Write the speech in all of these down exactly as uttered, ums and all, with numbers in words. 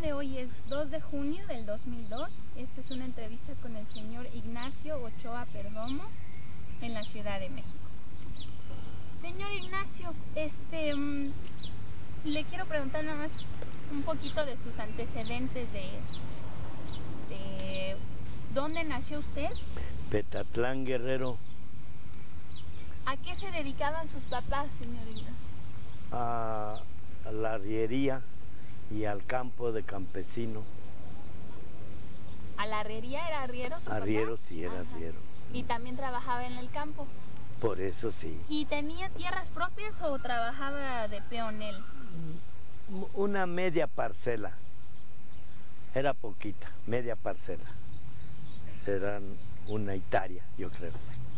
de hoy es dos de junio del dos mil dos. Esta es una entrevista con el señor Ignacio Ochoa Perdomo en la Ciudad de México. Señor Ignacio, este, um, le quiero preguntar nada más un poquito de sus antecedentes, de, de ¿dónde nació usted? Petatlán, Guerrero. ¿A qué se dedicaban sus papás, señor Ignacio? A, a la arriería y al campo de campesino. ¿A la arriería era arriero su papá? Arriero, sí, era Ajá. arriero. ¿Y también trabajaba en el campo? Por eso sí. ¿Y tenía tierras propias o trabajaba de peonel? Una media parcela. Era poquita, media parcela. Serán una hectárea, yo creo.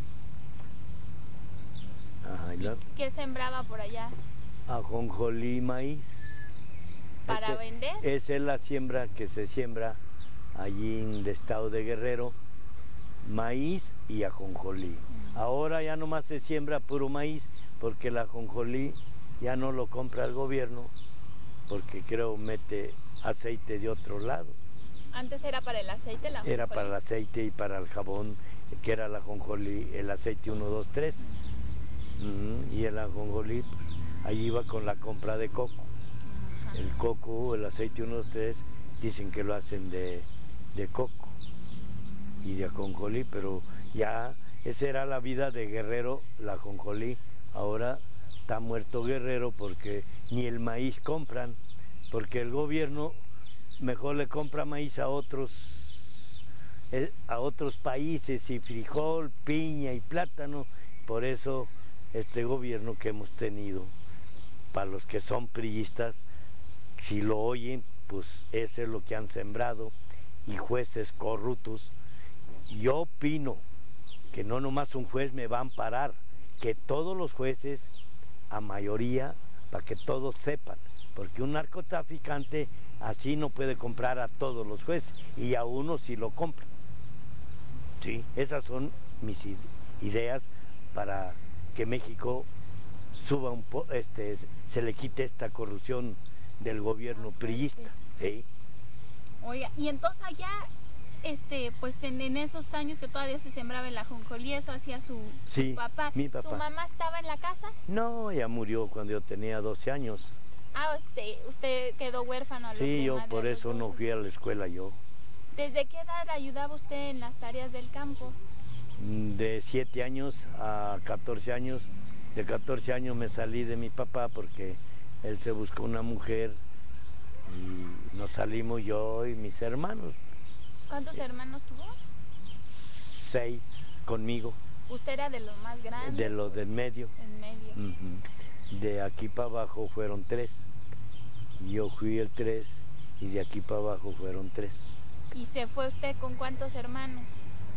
Ajá, ¿y luego? ¿Qué sembraba por allá? Ajonjolí, maíz. ¿Para Ese, vender? Esa es la siembra que se siembra allí en el estado de Guerrero, maíz y ajonjolí. Mm. Ahora ya nomás se siembra puro maíz, porque el ajonjolí ya no lo compra el gobierno, porque creo mete aceite de otro lado. Antes era para el aceite, la ajonjolí. Era para el aceite y para el jabón, que era el ajonjolí, el aceite uno, dos, tres. Mm. Mm, y el ajonjolí, pues, ahí iba con la compra de coco. El coco, el aceite uno, dos, tres, dicen que lo hacen de, de coco y de ajonjolí, pero ya esa era la vida de Guerrero, la ajonjolí. Ahora está muerto Guerrero porque ni el maíz compran, porque el gobierno mejor le compra maíz a otros, a otros países, y frijol, piña y plátano. Por eso este gobierno que hemos tenido, para los que son priistas, si lo oyen, pues eso es lo que han sembrado, y jueces corruptos. Yo opino que no nomás un juez me va a amparar, que todos los jueces, a mayoría, para que todos sepan, porque un narcotraficante así no puede comprar a todos los jueces, y a uno sí lo compra. Sí, esas son mis ideas para que México suba un po este, se le quite esta corrupción del gobierno priista. ¿Eh? Oiga, y entonces allá, este, pues en, en esos años que todavía se sembraba el ajonjolí, eso hacía su, sí, su papá. Mi papá. ¿Su mamá estaba en la casa? No, ella murió cuando yo tenía doce años. Ah, usted, usted quedó huérfano a los Sí, yo por eso no fui a la escuela yo. ¿Desde qué edad ayudaba usted en las tareas del campo? De siete años a catorce años. De catorce años me salí de mi papá porque él se buscó una mujer y nos salimos yo y mis hermanos. ¿Cuántos hermanos tuvo? Seis conmigo. ¿Usted era de los más grandes? De los del medio. En medio. Uh-huh. De aquí para abajo fueron tres. Yo fui el tres y de aquí para abajo fueron tres. ¿Y se fue usted con cuántos hermanos?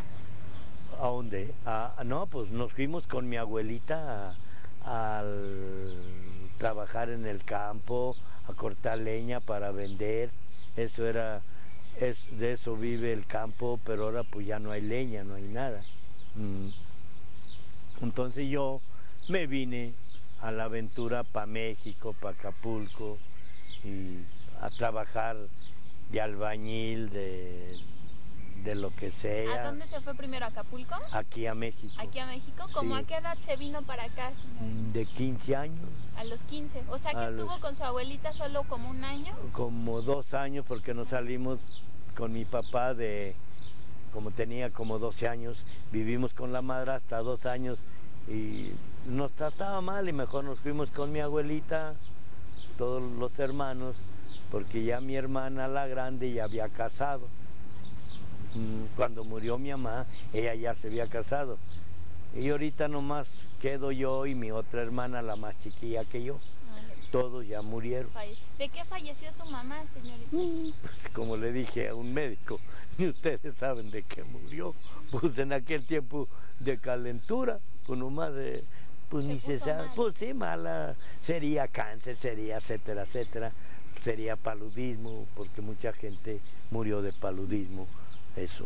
¿A dónde? A, no, pues nos fuimos con mi abuelita a, a trabajar en el campo, a cortar leña para vender. Eso era, es, de eso vive el campo, pero ahora pues ya no hay leña, no hay nada. Mm. Entonces yo me vine a la aventura para México, para Acapulco, y a trabajar de albañil, de, de lo que sea. ¿A dónde se fue primero? ¿A Acapulco? Aquí a México. ¿Aquí a México? ¿Cómo Sí. a qué edad se vino para acá, señor? De quince años. A los quince. O sea que A estuvo los... con su abuelita solo como un año. Como dos años, porque nos salimos con mi papá de, como tenía como doce años, vivimos con la madre hasta dos años y nos trataba mal y mejor nos fuimos con mi abuelita, todos los hermanos, porque ya mi hermana, la grande, ya había casado. Cuando murió mi mamá, ella ya se había casado. Y ahorita nomás quedo yo y mi otra hermana, la más chiquilla que yo. Todos ya murieron. ¿De qué falleció su mamá, señorita? Pues como le dije a un médico, ni ustedes saben de qué murió. Pues en aquel tiempo de calentura, pues nomás de... Pues se ni se sabe, mal. Pues sí, mala, sería cáncer, sería etcétera, etcétera, sería paludismo, porque mucha gente murió de paludismo, eso.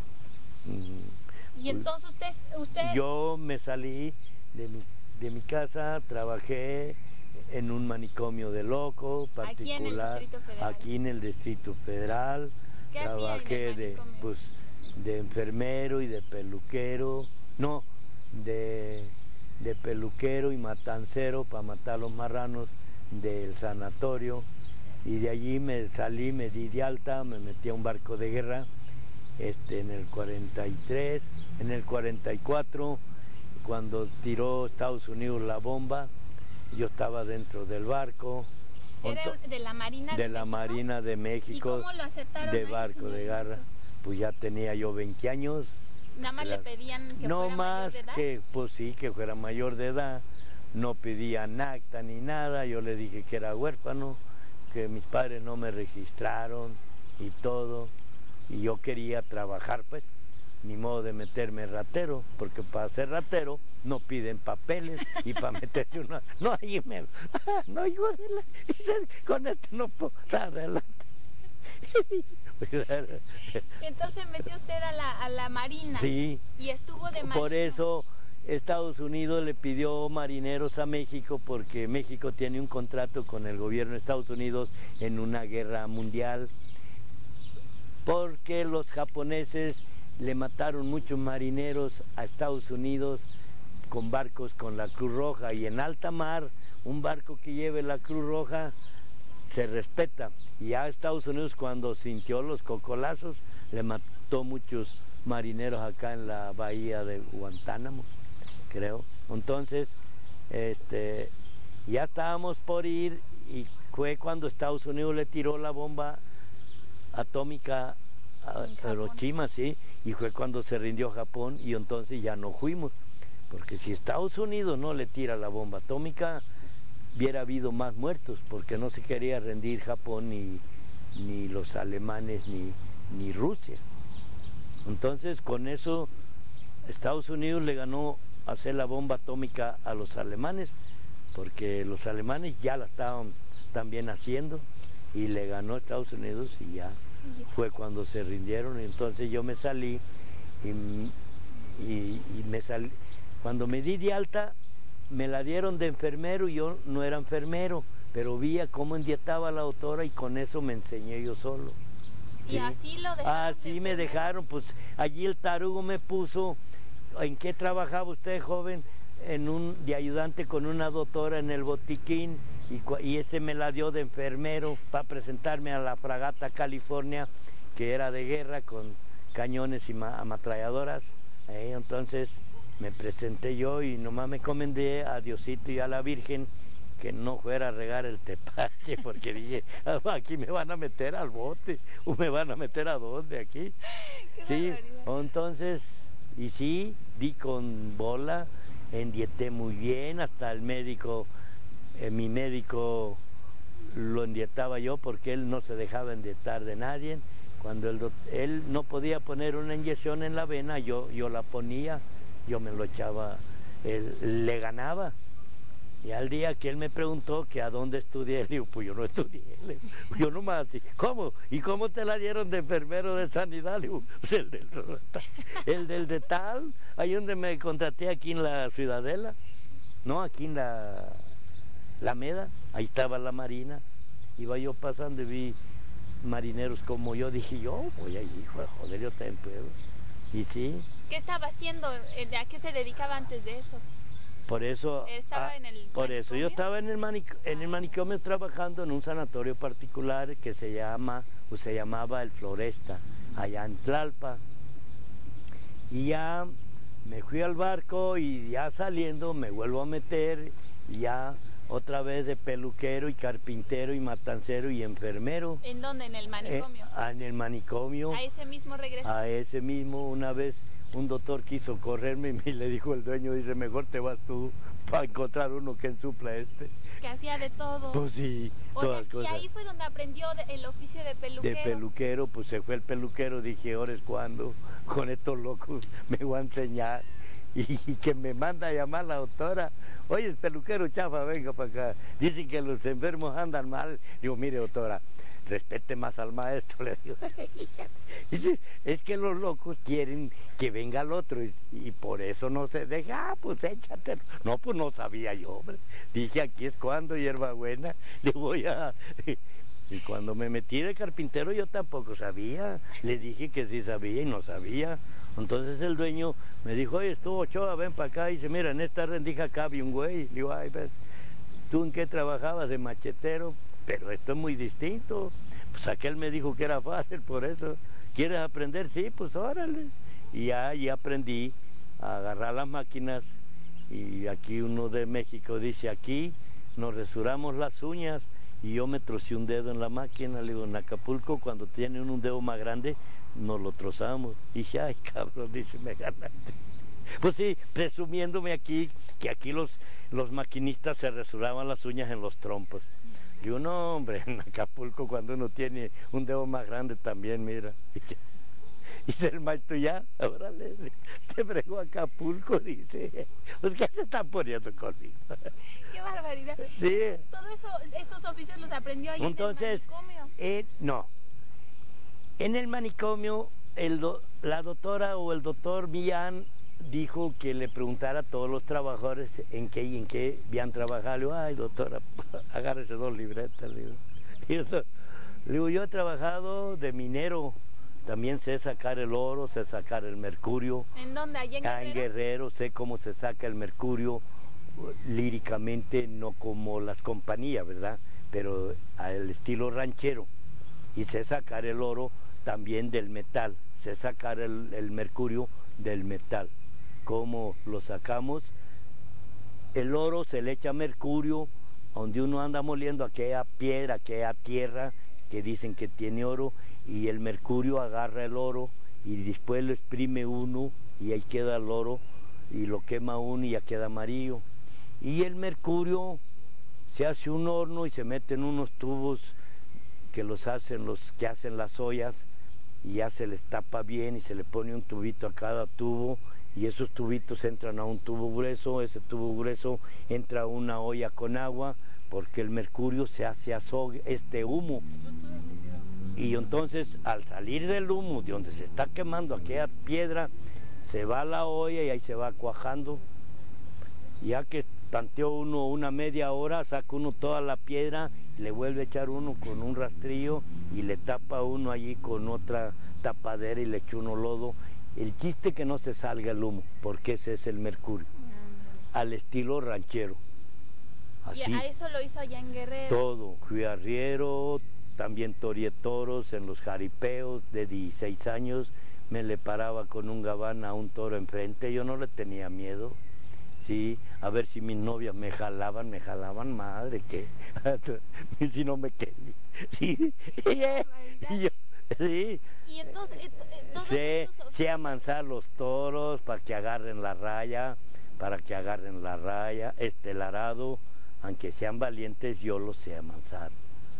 ¿Y entonces usted, usted...? Yo me salí de mi, de mi casa, trabajé en un manicomio de loco particular, aquí en el Distrito Federal. Aquí en el Distrito Federal. ¿Qué Trabajé hacía en el de, manicomio? pues, de enfermero y de peluquero, no, de, de peluquero y matancero para matar los marranos del sanatorio, y de allí me salí, me di de alta, me metí a un barco de guerra este, en el cuarenta y tres, en el cuarenta y cuatro, cuando tiró Estados Unidos la bomba, yo estaba dentro del barco. ¿Era de la Marina de, de la México? Marina de México. ¿Y cómo lo aceptaron de ahí, barco de guerra? Pues ya tenía yo veinte años. Nada más la, le pedían que no fuera más mayor de edad. que, pues sí, que fuera mayor de edad. No pedían acta ni nada. Yo le dije que era huérfano, que mis padres no me registraron y todo. Y yo quería trabajar, pues, ni modo de meterme ratero, porque para ser ratero no piden papeles, y para meterse uno, no, ahí me, no, hijo de la, con esto no puedo, adelante. Entonces metió usted a la, a la Marina. Sí. Y estuvo de marino. Por eso Estados Unidos le pidió marineros a México, porque México tiene un contrato con el gobierno de Estados Unidos en una guerra mundial, porque los japoneses le mataron muchos marineros a Estados Unidos con barcos con la Cruz Roja, y en alta mar un barco que lleve la Cruz Roja se respeta. Y ya Estados Unidos, cuando sintió los cocolazos, le mató muchos marineros acá en la bahía de Guantánamo, creo. Entonces, este, ya estábamos por ir, y fue cuando Estados Unidos le tiró la bomba atómica a Hiroshima, sí, y fue cuando se rindió Japón, y entonces ya no fuimos, porque si Estados Unidos no le tira la bomba atómica, hubiera habido más muertos, porque no se quería rendir Japón, ni, ni los alemanes, ni, ni Rusia. Entonces con eso Estados Unidos le ganó hacer la bomba atómica a los alemanes, porque los alemanes ya la estaban también haciendo, y le ganó a Estados Unidos, y ya fue cuando se rindieron. Y entonces yo me salí, y, y, y me salí, cuando me di de alta, me la dieron de enfermero, y yo no era enfermero, pero vi cómo endietaba la doctora, y con eso me enseñé yo solo. ¿Y ¿sí? así lo dejaron? Así me dejaron, pues allí el tarugo me puso, ¿en qué trabajaba usted, joven? En un, de ayudante con una doctora en el botiquín, y, y ese me la dio de enfermero para presentarme a la fragata California, que era de guerra con cañones y ametralladoras. Eh, entonces me presenté yo, y nomás me encomendé a Diosito y a la Virgen que no fuera a regar el tepache, porque dije, ah, aquí me van a meter al bote, o me van a meter a dónde aquí. Sí, entonces, y sí, di con bola, endieté muy bien, hasta el médico, eh, mi médico lo endietaba yo, porque él no se dejaba endietar de nadie. Cuando él, él no podía poner una inyección en la vena, yo, yo la ponía, yo me lo echaba, él le ganaba. Y al día que él me preguntó que a dónde estudié, le digo, pues yo no estudié, le digo, yo nomás así, ¿cómo? ¿Y cómo te la dieron de enfermero de sanidad? Le digo, pues el del, el del de tal, ahí donde me contraté, aquí en la Ciudadela, no, aquí en la Alameda, ahí estaba la Marina, iba yo pasando y vi marineros como yo, dije yo, voy ahí, hijo de joder, yo también puedo, y sí. ¿Qué estaba haciendo? ¿A qué se dedicaba antes de eso? Por eso, ¿Estaba ah, en el por manicomio? eso yo estaba en el, manic en el manicomio trabajando en un sanatorio particular que se llama, o se llamaba el Floresta, allá en Tlalpa. Y ya me fui al barco, y ya saliendo me vuelvo a meter, y ya otra vez de peluquero y carpintero y matancero y enfermero. ¿En dónde? ¿En el manicomio? Eh, en el manicomio. ¿A ese mismo regresó? A ese mismo, una vez un doctor quiso correrme, y le dijo el dueño, dice, mejor te vas tú para encontrar uno que supla este. Que hacía de todo. Pues sí, o todas sea, cosas. Y ahí fue donde aprendió de, el oficio de peluquero. De peluquero, pues se fue el peluquero, dije, ahora es cuando, con estos locos me voy a enseñar. y, y que me manda a llamar la doctora. Oye, peluquero chafa, venga para acá. Dicen que los enfermos andan mal. Digo, mire, doctora, respete más al maestro, le digo. Dice, es que los locos quieren que venga el otro y, y por eso no se deja. Ah, pues échatelo. No, pues no sabía yo, hombre. Dije, aquí es cuando, hierbabuena, le voy a... Y cuando me metí de carpintero yo tampoco sabía. Le dije que sí sabía y no sabía. Entonces el dueño me dijo, oye, estuvo Ochoa, ven para acá. Y dice, mira, en esta rendija cabe un güey. Le digo, ay, ves, ¿tú en qué trabajabas? De machetero. Pero esto es muy distinto. Pues aquel me dijo que era fácil, por eso. ¿Quieres aprender? Sí, pues órale. Y ya, ya aprendí a agarrar las máquinas. Y aquí uno de México dice, aquí nos resuramos las uñas. Y yo me trocé un dedo en la máquina, le digo, en Acapulco, cuando tienen un dedo más grande, nos lo trozamos. Y dije, ay, cabrón, dice, me ganaste. Pues sí, presumiéndome aquí, que aquí los, los maquinistas se resuraban las uñas en los trompos. Digo, no, hombre, en Acapulco, cuando uno tiene un dedo más grande también, mira. Dice el maestro, ya, órale, te fregó Acapulco, dice. Pues, ¿qué se están poniendo conmigo? ¡Qué barbaridad! Sí. Todo eso, esos oficios los aprendió ahí Entonces, en el manicomio. Eh, no. En el manicomio, el do, la doctora o el doctor Millán dijo que le preguntara a todos los trabajadores en qué y en qué habían trabajado. Le digo, ay, doctora, agárrese dos libretas. Le digo, y yo, le digo, yo he trabajado de minero. También sé sacar el oro, sé sacar el mercurio. ¿En dónde? ¿Allá en Guerrero? Ah, en Guerrero, sé cómo se saca el mercurio líricamente, no como las compañías, ¿verdad? Pero al estilo ranchero. Y sé sacar el oro también del metal, sé sacar el, el mercurio del metal. ¿Cómo lo sacamos? El oro se le echa mercurio, donde uno anda moliendo aquella piedra, aquella tierra que dicen que tiene oro, y el mercurio agarra el oro y después lo exprime uno y ahí queda el oro y lo quema uno y ya queda amarillo. Y el mercurio se hace un horno y se meten unos tubos que los hacen los que hacen las ollas y ya se les tapa bien y se le pone un tubito a cada tubo y esos tubitos entran a un tubo grueso, ese tubo grueso entra a una olla con agua porque el mercurio se hace azog, este humo. Y entonces al salir del humo de donde se está quemando aquella piedra, se va a la olla y ahí se va cuajando. Ya que tanteó uno una media hora, saca uno toda la piedra, le vuelve a echar uno con un rastrillo y le tapa uno allí con otra tapadera y le echa uno lodo. El chiste que no se salga el humo, porque ese es el mercurio, al estilo ranchero. Así, y a eso lo hizo allá en Guerrero. Todo, fui arriero, también torié toros en los jaripeos de dieciséis años, me le paraba con un gabán a un toro enfrente, yo no le tenía miedo. Sí, a ver si mis novias me jalaban, me jalaban, madre, que si no me quería. Sí, y yo, sí. Y entonces, entonces sé, esos... sé amansar los toros para que agarren la raya, para que agarren la raya, este el arado, aunque sean valientes, yo los sé amansar.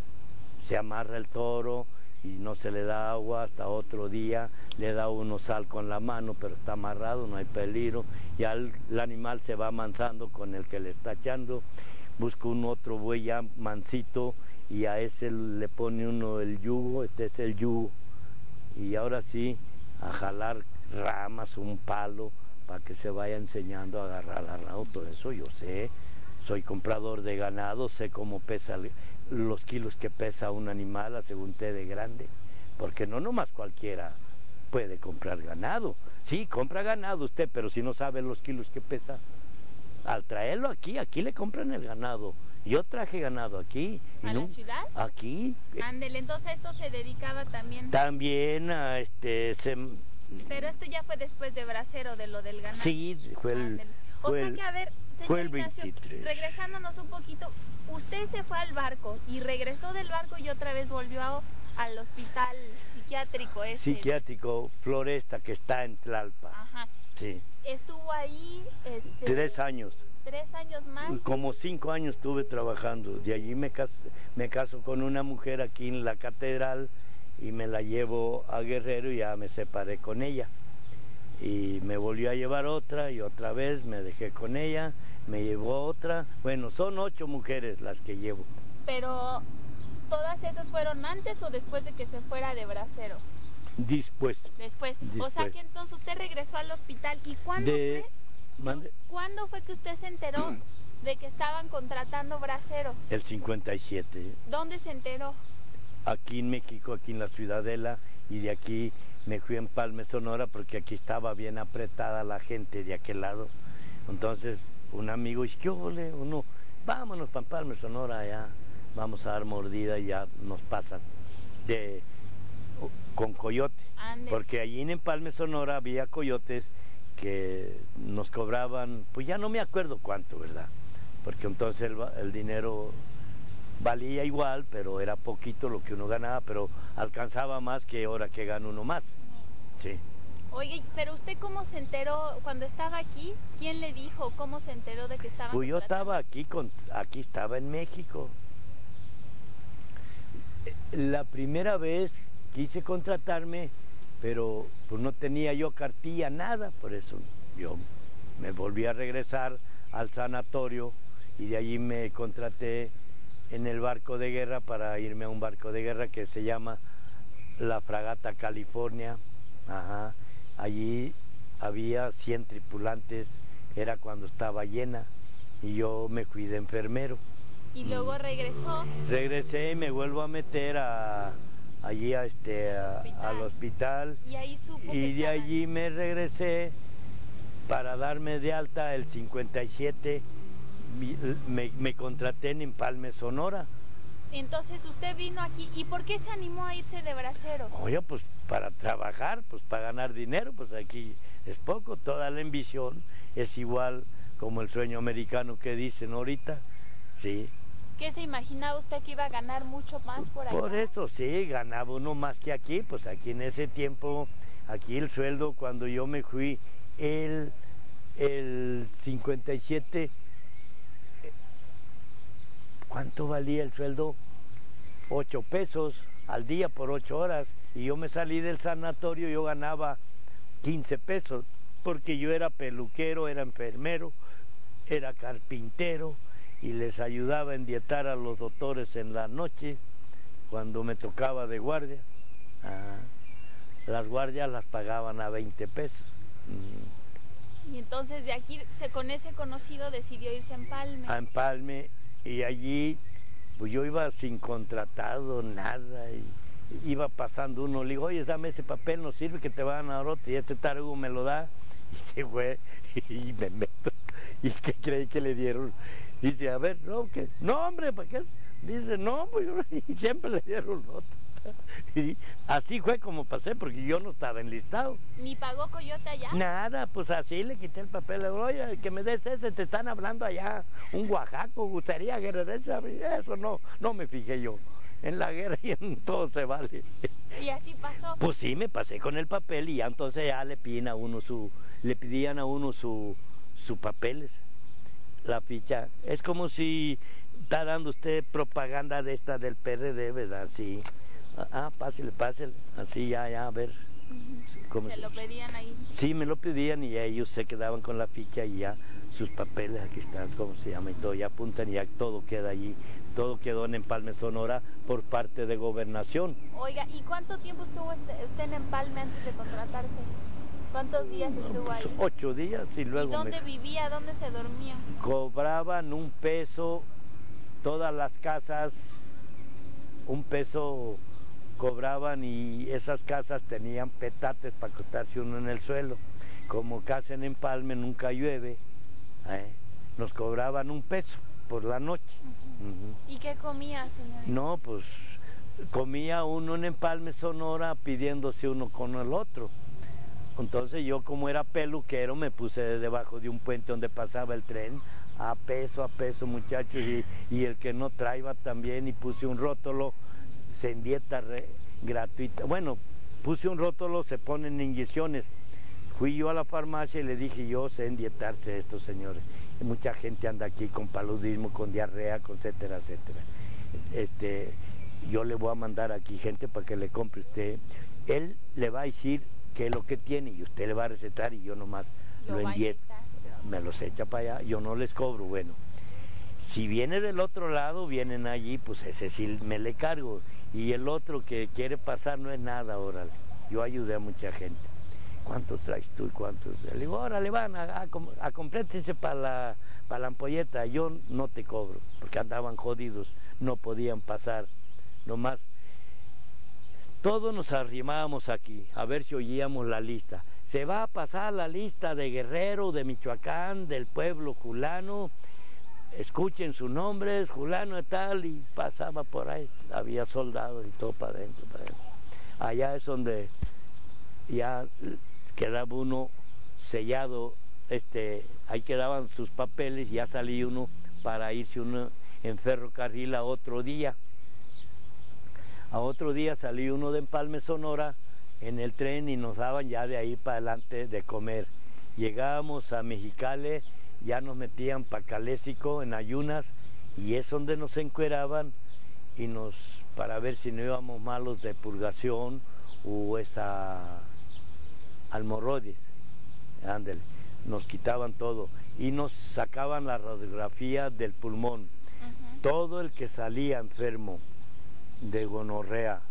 Se amarra el toro y no se le da agua hasta otro día, le da uno sal con la mano, pero está amarrado, no hay peligro, ya el, el animal se va amansando con el que le está echando, busca un otro buey ya mansito y a ese le pone uno el yugo, este es el yugo, y ahora sí, a jalar ramas, un palo, para que se vaya enseñando a agarrar la rama, todo eso yo sé, soy comprador de ganado, sé cómo pesa el, los kilos que pesa un animal a según te de grande, porque no nomás cualquiera puede comprar ganado. Sí, compra ganado usted, pero si no sabe los kilos que pesa, al traerlo aquí, aquí le compran el ganado. Yo traje ganado aquí. ¿A no, la ciudad? Aquí. Ándele, entonces esto se dedicaba también. También a este... Se, pero esto ya fue después de Bracero, de lo del ganado. Sí, fue el... Ándele. O fue sea el, que, a ver, señor el Ignacio, regresándonos un poquito, usted se fue al barco y regresó del barco y otra vez volvió a, al hospital psiquiátrico este. Psiquiátrico Floresta, que está en Tlalpa. Ajá. Sí. Estuvo ahí... Este, Tres años. Tres años más. Como cinco años estuve trabajando. De allí me caso, me caso con una mujer aquí en la catedral y me la llevo a Guerrero y ya me separé con ella. y me volvió a llevar otra y otra vez me dejé con ella, me llevó otra. Bueno, son ocho mujeres las que llevo. Pero, ¿todas esas fueron antes o después de que se fuera de bracero? Después. Después. Después. O sea que entonces usted regresó al hospital. ¿Y cuándo De... fue? Mande... ¿Cuándo fue que usted se enteró de que estaban contratando braceros? El cincuenta y siete. ¿Dónde se enteró? Aquí en México, aquí en la Ciudadela, y de aquí me fui a Empalme, Sonora, porque aquí estaba bien apretada la gente de aquel lado. Entonces, un amigo dice, ¿qué ole? Uno, vámonos para Empalme, Sonora, allá, vamos a dar mordida y ya nos pasan de, con coyote. Ande. Porque allí en Empalme, Sonora, había coyotes que nos cobraban, pues ya no me acuerdo cuánto, ¿verdad? Porque entonces el, el dinero valía igual, pero era poquito lo que uno ganaba, pero alcanzaba más que ahora que gana uno más. Sí. Oye, pero usted ¿cómo se enteró cuando estaba aquí? ¿Quién le dijo? ¿Cómo se enteró de que estaban Pues yo contratando? estaba aquí, con, aquí estaba en México. La primera vez quise contratarme, pero pues no tenía yo cartilla, nada, por eso yo me volví a regresar al sanatorio y de allí me contraté en el barco de guerra para irme a un barco de guerra que se llama la Fragata California. Ajá. Allí había cien tripulantes, era cuando estaba llena y yo me fui de enfermero. Y luego regresó. Regresé y me vuelvo a meter a, allí a este, a, hospital. al hospital Y ahí supo que y de estaban- allí me regresé para darme de alta el cincuenta y siete. Me, me contraté en Empalme, Sonora. Entonces usted vino aquí. ¿Y por qué se animó a irse de bracero? Oye, pues para trabajar, pues para ganar dinero, pues aquí es poco. Toda la ambición es igual como el sueño americano que dicen ahorita, sí. ¿Qué se imaginaba usted que iba a ganar mucho más por allá? Por eso sí, ganaba uno más que aquí, pues aquí en ese tiempo, aquí el sueldo cuando yo me fui, el, el cincuenta y siete, ¿cuánto valía el sueldo? Ocho pesos al día por ocho horas, y yo me salí del sanatorio, yo ganaba quince pesos, porque yo era peluquero, era enfermero, era carpintero, y les ayudaba a endietar a los doctores en la noche, cuando me tocaba de guardia. Ah, las guardias las pagaban a veinte pesos. Mm. Y entonces de aquí, se, con ese conocido, decidió irse a Empalme. A Empalme, y allí pues yo iba sin contratado, nada, y iba pasando uno, le digo, oye, dame ese papel, no sirve, que te van a dar otro, y este tarugo me lo da, y se fue, y me meto, y ¿qué creí que le dieron? Dice, a ver, no, ¿qué? No, hombre, ¿para qué? Dice, no, pues y siempre le dieron otro. Y así fue como pasé, porque yo no estaba enlistado. ¿Ni pagó coyote allá? Nada, pues así le quité el papel. Le digo, oye, que me des ese, te están hablando allá, un oaxaco, gustaría guerrerense. Eso no, no me fijé yo. En la guerra y en todo se vale. Y así pasó. Pues sí, me pasé con el papel y ya entonces ya le pidían a uno su, le pedían a uno su, sus papeles, la ficha. Es como si está dando usted propaganda de esta del P R D, ¿verdad? Sí. Ah, pásele, pásele, así ya, ya, a ver. Uh-huh. ¿Cómo se se... lo pedían ahí. Sí, me lo pedían y ellos se quedaban con la ficha y ya sus papeles, aquí están, ¿cómo se llama? Y todo, ya apuntan y ya todo queda allí. Todo quedó en Empalme, Sonora, por parte de Gobernación. Oiga, ¿y cuánto tiempo estuvo usted en Empalme antes de contratarse? ¿Cuántos días estuvo Pues, ahí? ocho días y luego ¿Y dónde me... vivía? ¿Dónde se dormía? Cobraban un peso, todas las casas, un peso cobraban, y esas casas tenían petates para acostarse uno en el suelo. Como casa en Empalme nunca llueve, ¿eh? Nos cobraban un peso por la noche. Uh-huh. Uh-huh. ¿Y qué comía, señor? No, pues comía uno en Empalme, Sonora, pidiéndose uno con el otro. Entonces yo, como era peluquero, me puse debajo de un puente donde pasaba el tren, a peso, a peso, muchachos, y, y el que no traía también, y puse un rótulo, se endieta re, gratuita. Bueno, puse un rótulo, se ponen inyecciones. Fui yo a la farmacia y le dije, yo sé endietarse esto, señores. Y mucha gente anda aquí con paludismo, con diarrea, con etcétera, etcétera. Este, yo le voy a mandar aquí gente para que le compre usted. Él le va a decir qué es lo que tiene, y usted le va a recetar y yo nomás lo, lo envieto, me los echa para allá, yo no les cobro. Bueno, si viene del otro lado, vienen allí, pues ese sí me le cargo, y el otro que quiere pasar no es nada, órale, yo ayudé a mucha gente. ¿Cuánto traes tú y cuántos? Le digo, órale, van, a, a, a complétese para la, para la ampolleta, yo no te cobro, porque andaban jodidos, no podían pasar, nomás. Todos nos arrimábamos aquí, a ver si oíamos la lista. Se va a pasar la lista de Guerrero, de Michoacán, del pueblo fulano, escuchen sus nombres, fulano y tal, y pasaba por ahí, había soldados y todo para adentro, para adentro. Allá es donde ya quedaba uno sellado, este, ahí quedaban sus papeles, y ya salía uno para irse uno en ferrocarril a otro día. A otro día salía uno de Empalme, Sonora, en el tren, y nos daban ya de ahí para adelante de comer. Llegábamos a Mexicali, ya nos metían para Caléxico en ayunas, y es donde nos encueraban y nos, para ver si no íbamos malos de purgación o esa almorroides, ándale, nos quitaban todo y nos sacaban la radiografía del pulmón. Uh-huh. Todo el que salía enfermo de gonorrea,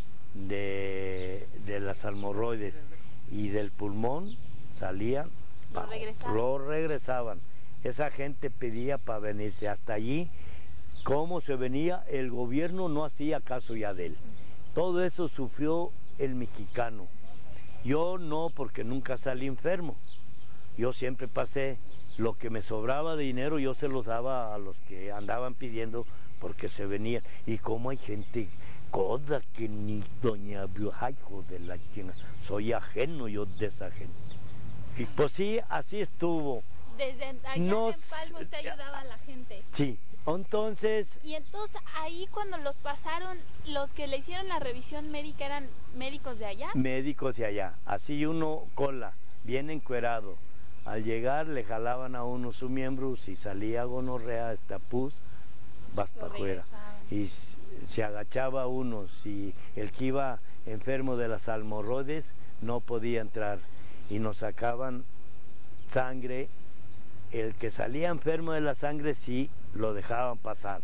de, de las almorroides y del pulmón, salían, lo regresaban. lo regresaban. Esa gente pedía para venirse hasta allí. ¿Cómo se venía? El gobierno no hacía caso ya de él. Todo eso sufrió el mexicano. Yo no, porque nunca salí enfermo. Yo siempre pasé, lo que me sobraba de dinero yo se los daba a los que andaban pidiendo, porque se venían. Y como hay gente coda que ni doña Biojajo de la china, soy ajeno yo de esa gente. Pues sí, así estuvo. Desde allá Nos, en Empalme usted ayudaba a la gente. Sí, entonces... Y entonces ahí cuando los pasaron, los que le hicieron la revisión médica eran médicos de allá. Médicos de allá, así uno cola, bien encuerado. Al llegar le jalaban a uno su miembro, si salía gonorrea, esta pus, vas para afuera. Y se agachaba uno, si el que iba enfermo de las almorroides no podía entrar, y nos sacaban sangre. El que salía enfermo de la sangre sí lo dejaban pasar,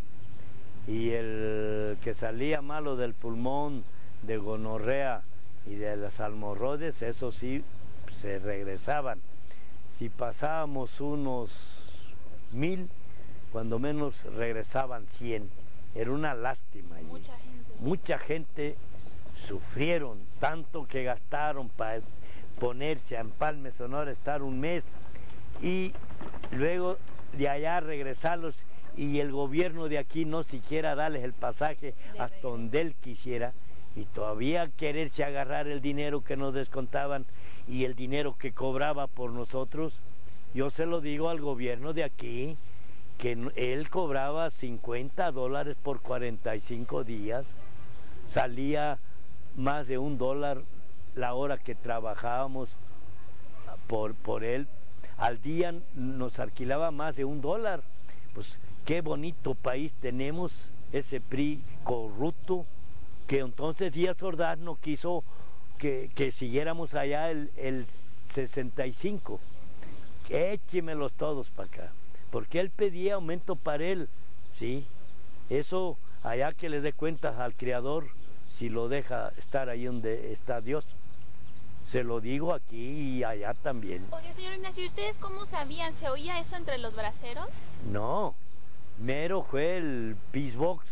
y el que salía malo del pulmón, de gonorrea y de las almorroides, eso sí se regresaban. Si pasábamos unos mil, cuando menos regresaban cien. Era una lástima allí. Mucha gente. Mucha gente sufrieron, tanto que gastaron para ponerse a Empalme, Sonora, estar un mes, y luego de allá regresarlos, y el gobierno de aquí no siquiera darles el pasaje hasta donde él quisiera, y todavía quererse agarrar el dinero que nos descontaban y el dinero que cobraba por nosotros. Yo se lo digo al gobierno de aquí, que él cobraba cincuenta dólares por cuarenta y cinco días, salía más de un dólar la hora que trabajábamos por, por él. Al día nos alquilaba más de un dólar. Pues qué bonito país tenemos, ese P R I corrupto, que entonces Díaz Ordaz no quiso que, que siguiéramos allá el, el sesenta y cinco. Échemelos todos para acá, porque él pedía aumento para él, ¿sí? Eso allá que le dé cuentas al Creador, si lo deja estar ahí donde está Dios. Se lo digo aquí y allá también. Oye, señor Ignacio, ¿y ustedes cómo sabían? ¿Se oía eso entre los braceros? No, mero fue el Peacebox.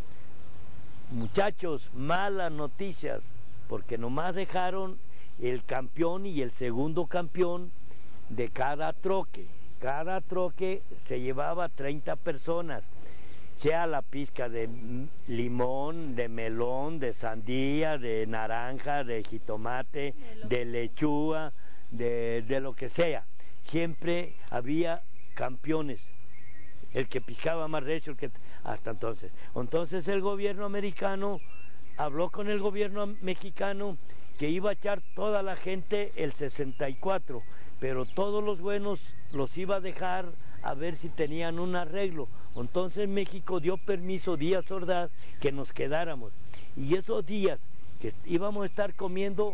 Muchachos, malas noticias, porque nomás dejaron el campeón y el segundo campeón de cada troque. Cada troque se llevaba treinta personas, sea la pizca de limón, de melón, de sandía, de naranja, de jitomate, de lechuga, de, de lo que sea. Siempre había campeones, el que piscaba más recio, el que hasta entonces. Entonces el gobierno americano habló con el gobierno mexicano que iba a echar toda la gente el sesenta y cuatro, pero todos los buenos los iba a dejar a ver si tenían un arreglo. Entonces México dio permiso, Díaz Ordaz, que nos quedáramos. Y esos días que íbamos a estar comiendo,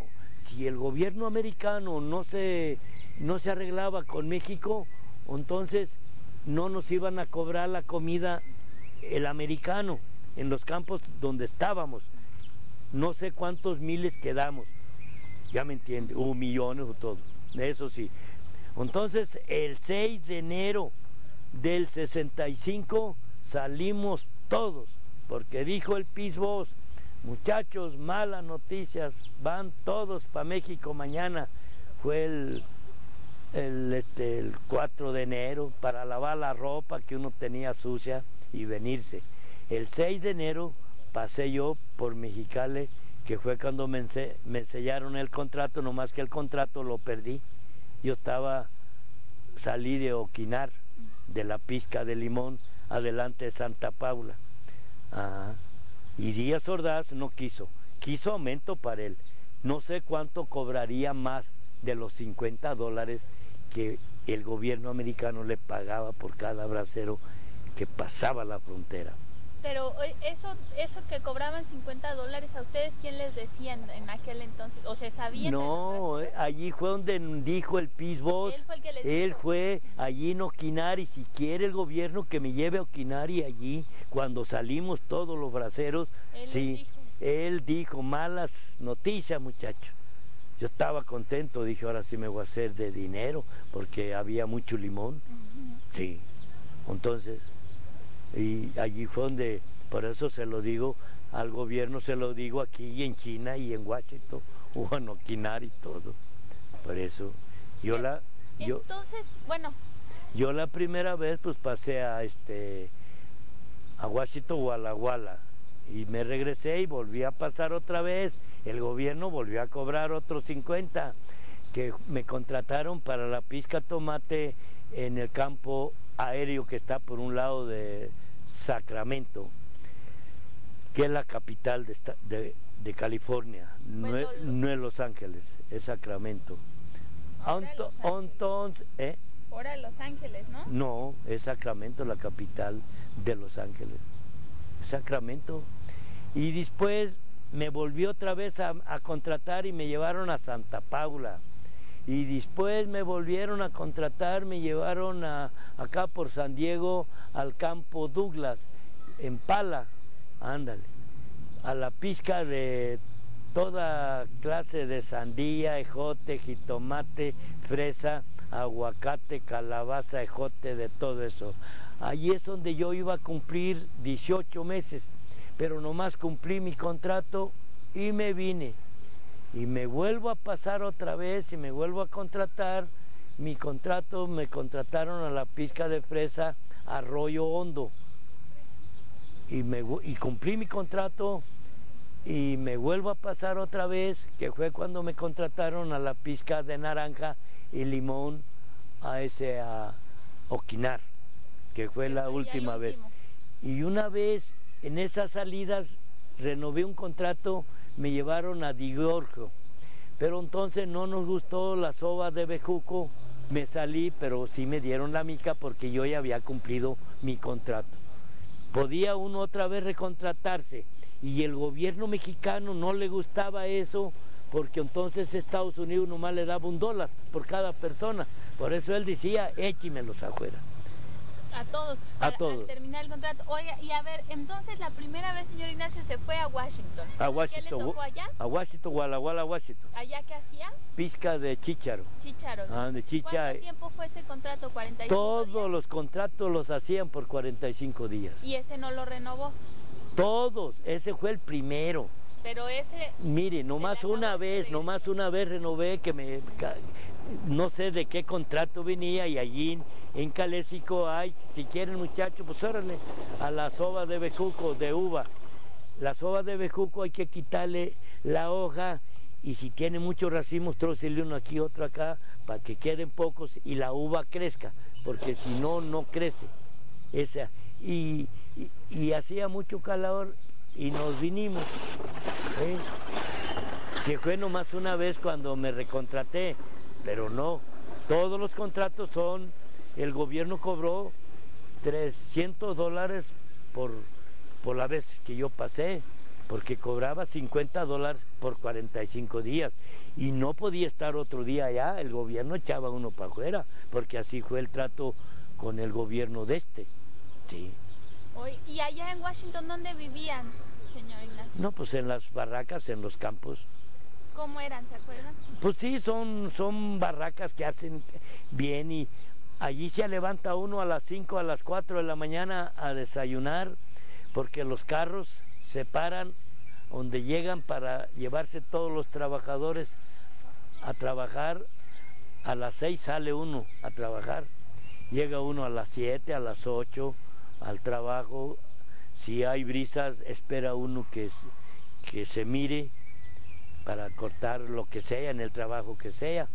si el gobierno americano no se, no se arreglaba con México, entonces no nos iban a cobrar la comida el americano en los campos donde estábamos. No sé cuántos miles quedamos, ya me entiende, o millones o todo, eso sí. Entonces el seis de enero del sesenta y cinco salimos todos, porque dijo el Piz-Boss: muchachos, malas noticias, van todos para México mañana. Fue el, el, este, el cuatro de enero, para lavar la ropa que uno tenía sucia y venirse. El seis de enero pasé yo por Mexicali, que fue cuando me, me sellaron el contrato, nomás que el contrato lo perdí. Yo estaba, salí de Oquinar, de la pizca de Limón, adelante de Santa Paula. Ajá. Y Díaz Ordaz no quiso, quiso aumento para él. No sé cuánto cobraría más de los cincuenta dólares que el gobierno americano le pagaba por cada bracero que pasaba la frontera. Pero eso, eso que cobraban cincuenta dólares, ¿a ustedes quién les decía en, en aquel entonces? ¿O se sabían? No, allí fue donde dijo el Piz-Boss. Él fue el que les Él dijo. fue allí en Oquinari, si quiere el gobierno que me lleve a Oquinari allí, cuando salimos todos los braceros. Él sí, dijo. Él dijo, malas noticias, muchacho. Yo estaba contento, dije, ahora sí me voy a hacer de dinero, porque había mucho limón. Uh-huh. Sí, entonces... Y allí fue donde, por eso se lo digo al gobierno, se lo digo aquí y en China y en Washington, o en Oquinari y todo. Por eso, yo la... Yo, Entonces, bueno... Yo la primera vez pues pasé a, este, a Washington, Walla Walla, y me regresé y volví a pasar otra vez. El gobierno volvió a cobrar otros cincuenta, que me contrataron para la pizca tomate en el campo aéreo que está por un lado de Sacramento, que es la capital de, esta, de, de California, bueno, no, es, no es Los Ángeles, es Sacramento. Ahora Entonces, ¿eh? Ahora Los Ángeles, ¿no? No, es Sacramento, la capital de Los Ángeles, Sacramento. Y después me volví otra vez a, a contratar y me llevaron a Santa Paula. Y después me volvieron a contratar, me llevaron a, acá por San Diego al campo Douglas, en Pala, ándale, a la pizca de toda clase de sandía, ejote, jitomate, fresa, aguacate, calabaza, ejote, de todo eso. Allí es donde yo iba a cumplir dieciocho meses, pero nomás cumplí mi contrato y me vine. Y me vuelvo a pasar otra vez y me vuelvo a contratar. Mi contrato, me contrataron a la pizca de fresa Arroyo Hondo. Y, me, y cumplí mi contrato y me vuelvo a pasar otra vez, que fue cuando me contrataron a la pizca de naranja y limón a ese a Oquinar, que fue la última vez. Y una vez en esas salidas renové un contrato, me llevaron a Digorjo, pero entonces no nos gustó la soba de bejuco, me salí, pero sí me dieron la mica porque yo ya había cumplido mi contrato. Podía uno otra vez recontratarse y el gobierno mexicano no le gustaba eso, porque entonces Estados Unidos nomás le daba un dólar por cada persona, por eso él decía, échimelos afuera. A todos, a al, todos. Al terminar el contrato. Oiga, y a ver, entonces la primera vez, señor Ignacio, se fue a Washington. A Washington. ¿Qué le tocó allá? A Washington, Walla Walla, Washington. ¿Allá qué hacía? Pizca de chícharo. Chícharo. Ah, de chícharo. ¿Cuánto tiempo fue ese contrato? ¿cuarenta y cinco Todos días? los contratos los hacían por cuarenta y cinco días. ¿Y ese no lo renovó? Todos, ese fue el primero. Pero ese... Mire, nomás una vez, nomás una vez renové que me... No sé de qué contrato venía y allí en Caléxico hay, si quieren muchachos, pues órale, a la soba de bejuco, de uva. La soba de bejuco hay que quitarle la hoja y si tiene muchos racimos, trócele uno aquí, otro acá, para que queden pocos y la uva crezca, porque si no, no crece. Esa. Y, y, y hacía mucho calor y nos vinimos. ¿eh? Que fue nomás una vez cuando me recontraté. Pero no, todos los contratos son, el gobierno cobró trescientos dólares por, por la vez que yo pasé, porque cobraba cincuenta dólares por cuarenta y cinco días y no podía estar otro día allá, el gobierno echaba uno para afuera, porque así fue el trato con el gobierno de este, sí. ¿Y allá en Washington dónde vivían, señor Ignacio? No, pues en las barracas, en los campos. ¿Cómo eran, se acuerdan? Pues sí, son, son barracas que hacen bien y allí se levanta uno a las cinco, a las cuatro de la mañana a desayunar, porque los carros se paran donde llegan para llevarse todos los trabajadores a trabajar. A las seis sale uno a trabajar, llega uno a las siete, a las ocho al trabajo. Si hay brisas, espera uno que, que se mire para cortar lo que sea en el trabajo que sea.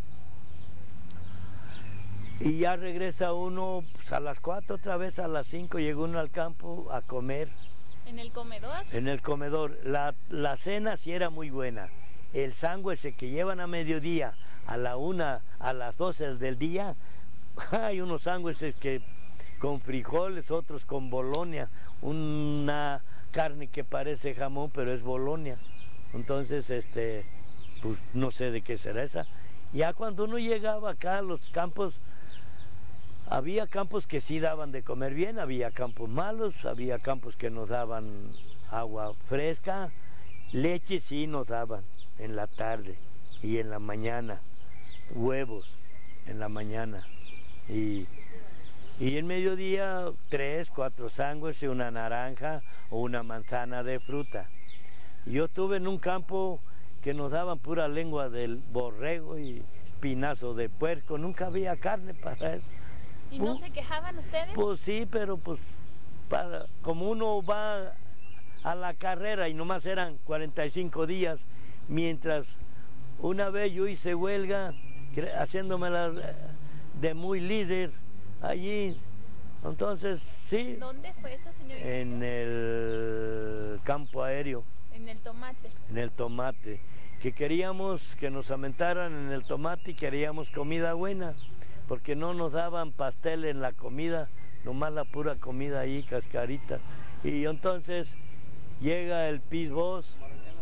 Y ya regresa uno pues, a las cuatro, otra vez a las cinco, llega uno al campo a comer. ¿En el comedor? En el comedor. La, la cena sí era muy buena. El sándwich que llevan a mediodía, a la una, a las doce del día, hay unos sándwiches que con frijoles, otros con bolonia, una carne que parece jamón, pero es bolonia. Entonces, este, pues no sé de qué será esa. Ya cuando uno llegaba acá a los campos, había campos que sí daban de comer bien, había campos malos, había campos que nos daban agua fresca, leche sí nos daban en la tarde y en la mañana, huevos en la mañana y, y en mediodía tres, cuatro sándwiches, una naranja o una manzana de fruta. Yo estuve en un campo que nos daban pura lengua del borrego y espinazo de puerco, nunca había carne para eso. ¿Y no uh, se quejaban ustedes? Pues sí, pero pues para, como uno va a la carrera y nomás eran cuarenta y cinco días, mientras una vez yo hice huelga, haciéndomela de muy líder allí, entonces sí. ¿Dónde fue eso, señor Ignacio? En el campo aéreo. En el tomate. En el tomate, que queríamos que nos aumentaran en el tomate y queríamos comida buena, porque no nos daban pastel en la comida, nomás la pura comida ahí, cascarita. Y entonces llega el Pisbos,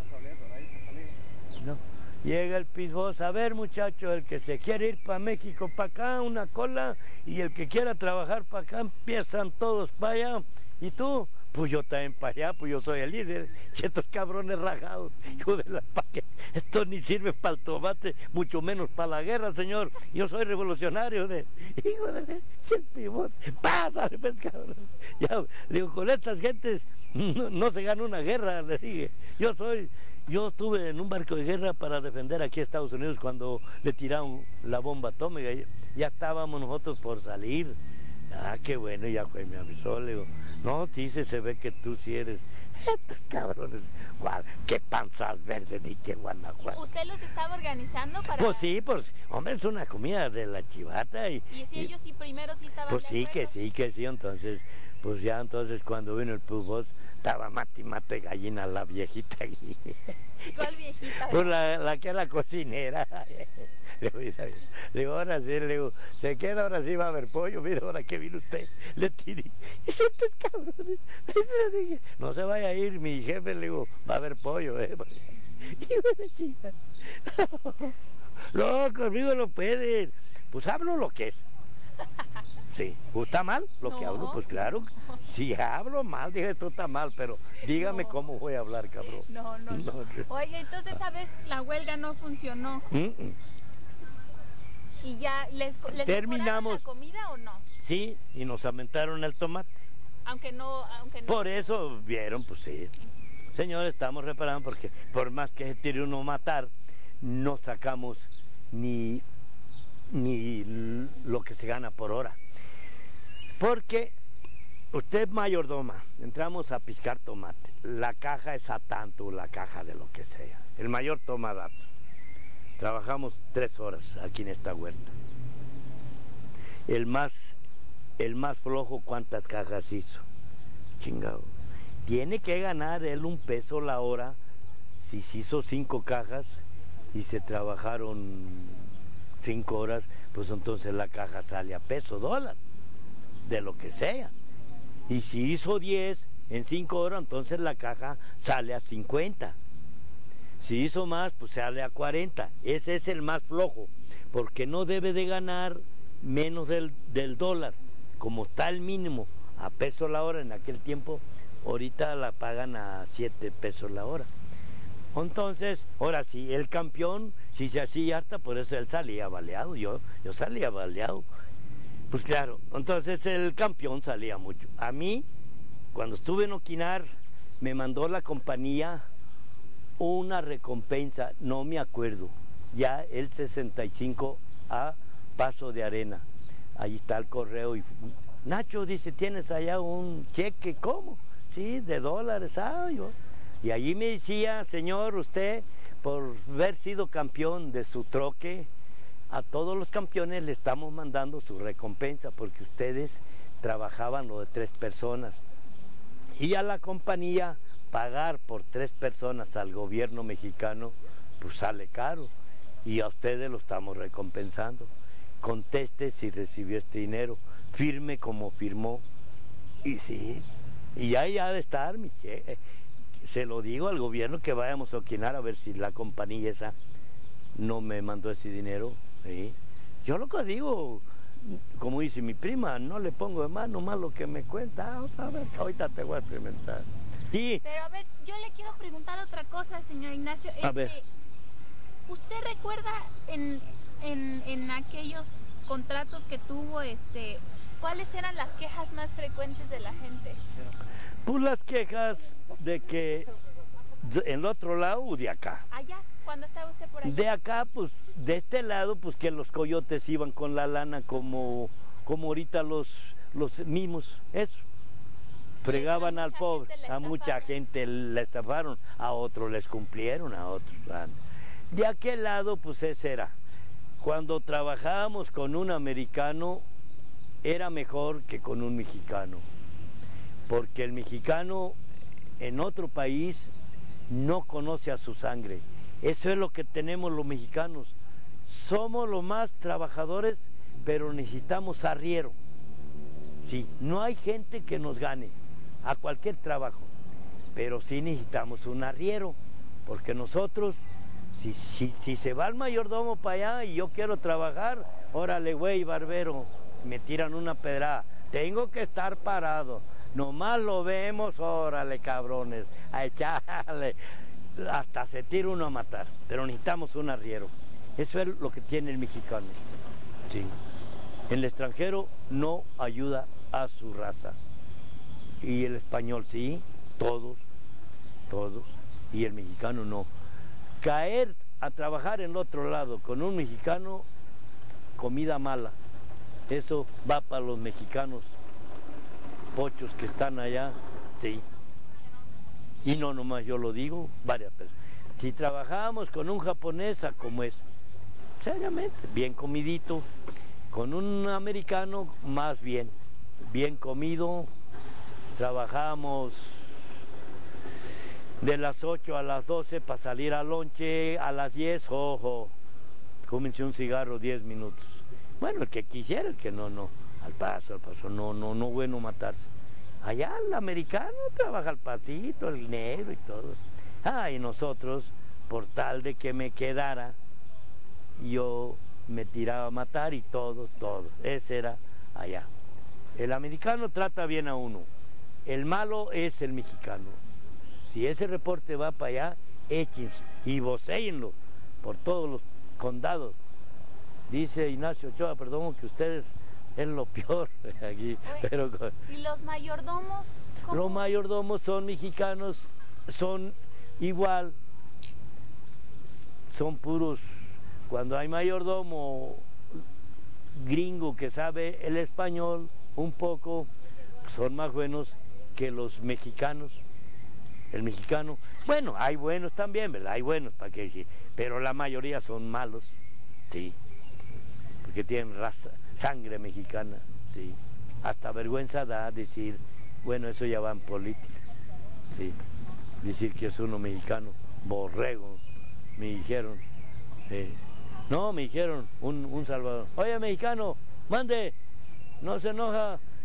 no, llega el Pisbos, a ver muchacho, el que se quiere ir para México, para acá, una cola, y el que quiera trabajar para acá, empiezan todos para allá, y tú, pues yo también para allá, pues yo soy el líder, y estos cabrones rajados, hijo de la paque, esto ni sirve para el tomate, mucho menos para la guerra, señor, yo soy revolucionario de, hijo de, el pibón, pásale, pues cabrón, ya, digo, con estas gentes no, no se gana una guerra, le dije, yo soy, yo estuve en un barco de guerra para defender aquí a Estados Unidos cuando le tiraron la bomba atómica, ya, ya estábamos nosotros por salir. Ah, qué bueno, ya fue, me avisó, le digo, no, sí, se, se ve que tú sí eres, estos cabrones, guau, qué panzas verdes ni qué Guanajuato. ¿Usted los estaba organizando para...? Pues sí, pues, hombre, es una comida de la chivata. ¿Y, ¿Y si y, ellos sí primero sí estaban Pues de sí, acuerdo? que sí, que sí, entonces, pues ya entonces cuando vino el Pubos, estaba mate y mate gallina la viejita allí. ¿Cuál viejita? Pues la, la que era cocinera. Le digo, mira, le digo, ahora sí, le digo, se queda, ahora sí va a haber pollo, mira, ahora que vino usted, le tiré, y estos cabrones, le dije, no se vaya a ir, mi jefe, le digo, va a haber pollo, eh, y bueno, chica, no, conmigo no pueden, pues hablo lo que es, sí, ¿está mal lo no. que hablo? Pues claro, si hablo mal, dije, esto está mal, pero dígame no. cómo voy a hablar, cabrón. No, no, no. Oye, entonces, ¿sabes? La huelga no funcionó. Mm -mm. ¿Y ya les, les terminamos la comida o no? Sí, y nos aumentaron el tomate. Aunque no, aunque no. Por eso vieron, pues sí. Señores, estamos reparando porque por más que se tire uno a matar, no sacamos ni, ni lo que se gana por hora. Porque usted es mayordoma, entramos a piscar tomate. La caja es a tanto, la caja de lo que sea. El mayor toma dato. Trabajamos tres horas aquí en esta huerta. El más, el más flojo, ¿cuántas cajas hizo? Chingado. Tiene que ganar él un peso la hora si se hizo cinco cajas y se trabajaron cinco horas, pues entonces la caja sale a peso dólar, de lo que sea. Y si hizo diez, en cinco horas, entonces la caja sale a cincuenta. Si hizo más, pues sale a cuarenta. Ese es el más flojo, porque no debe de ganar menos del, del dólar, como está el mínimo, a peso la hora en aquel tiempo. Ahorita la pagan a siete pesos la hora. Entonces, ahora sí, el campeón, si se hacía harta, por eso él salía baleado, yo, yo salía baleado. Pues claro, entonces el campeón salía mucho. A mí, cuando estuve en Oquinar, me mandó la compañía una recompensa, no me acuerdo, ya el sesenta y cinco a Paso de Arena. Ahí está el correo y Nacho dice, ¿tienes allá un cheque? ¿Cómo? Sí, de dólares, ah, yo. Y allí me decía, señor, usted, por haber sido campeón de su troque, a todos los campeones le estamos mandando su recompensa, porque ustedes trabajaban lo de tres personas. Y a la compañía pagar por tres personas al gobierno mexicano, pues sale caro. Y a ustedes lo estamos recompensando. Conteste si recibió este dinero, firme como firmó. Y sí, y ahí ha de estar mi cheque. Se lo digo al gobierno que vayamos a Oquinar a ver si la compañía esa no me mandó ese dinero. ¿Sí? Yo lo que digo, como dice mi prima, no le pongo de mano más lo que me cuenta. Ah, a ver, ahorita te voy a experimentar. Y, pero a ver, yo le quiero preguntar otra cosa, señor Ignacio. A este, ver. ¿Usted recuerda en, en, en aquellos contratos que tuvo, este, cuáles eran las quejas más frecuentes de la gente? Pues las quejas de que en el otro lado o de acá. Allá, cuando estaba usted por allá. De acá, pues, de este lado, pues que los coyotes iban con la lana como, como ahorita los, los mismos, eso. Fregaban al pobre, a mucha gente le estafaron, a otros les cumplieron, a otros. De aquel lado, pues ese era. Cuando trabajábamos con un americano, era mejor que con un mexicano. Porque el mexicano en otro país no conoce a su sangre. Eso es lo que tenemos los mexicanos. Somos los más trabajadores, pero necesitamos arriero. Sí, no hay gente que nos gane a cualquier trabajo, pero sí necesitamos un arriero, porque nosotros, si, si, si se va el mayordomo para allá y yo quiero trabajar, órale güey barbero, me tiran una pedrada, tengo que estar parado, nomás lo vemos, órale cabrones, a echarle, hasta se tira uno a matar, pero necesitamos un arriero. Eso es lo que tiene el mexicano. Sí. El extranjero no ayuda a su raza. Y el español sí, todos, todos, y el mexicano no. Caer a trabajar en el otro lado con un mexicano, comida mala. Eso va para los mexicanos pochos que están allá, sí. Y no nomás yo lo digo, varias personas. Si trabajamos con un japonés, como es, seriamente, bien comidito, con un americano, más bien, bien comido. Trabajamos de las ocho a las doce para salir al lonche, a las diez, ojo, cómense un cigarro diez minutos. Bueno, el que quisiera, el que no, no, al paso, al paso, no, no, no bueno matarse. Allá el americano trabaja al pasito, el negro y todo. Ah, y nosotros, por tal de que me quedara, yo me tiraba a matar y todos, todos. Ese era allá. El americano trata bien a uno. El malo es el mexicano. Si ese reporte va para allá, échense y vocéenlo por todos los condados. Dice Ignacio Ochoa, perdón, que ustedes es lo peor aquí. Oye, pero, ¿y los mayordomos? ¿Cómo? Los mayordomos son mexicanos, son igual, son puros. Cuando hay mayordomo gringo que sabe el español un poco, son más buenos que los mexicanos. El mexicano, bueno, hay buenos también, ¿verdad? Hay buenos, ¿para qué decir? Pero la mayoría son malos, sí, porque tienen raza, sangre mexicana, sí. Hasta vergüenza da decir, bueno, eso ya va en política, sí. Decir que es uno mexicano, borrego, me dijeron. Eh, no, me dijeron, un, un salvador, oye, mexicano, mande, no se enoja,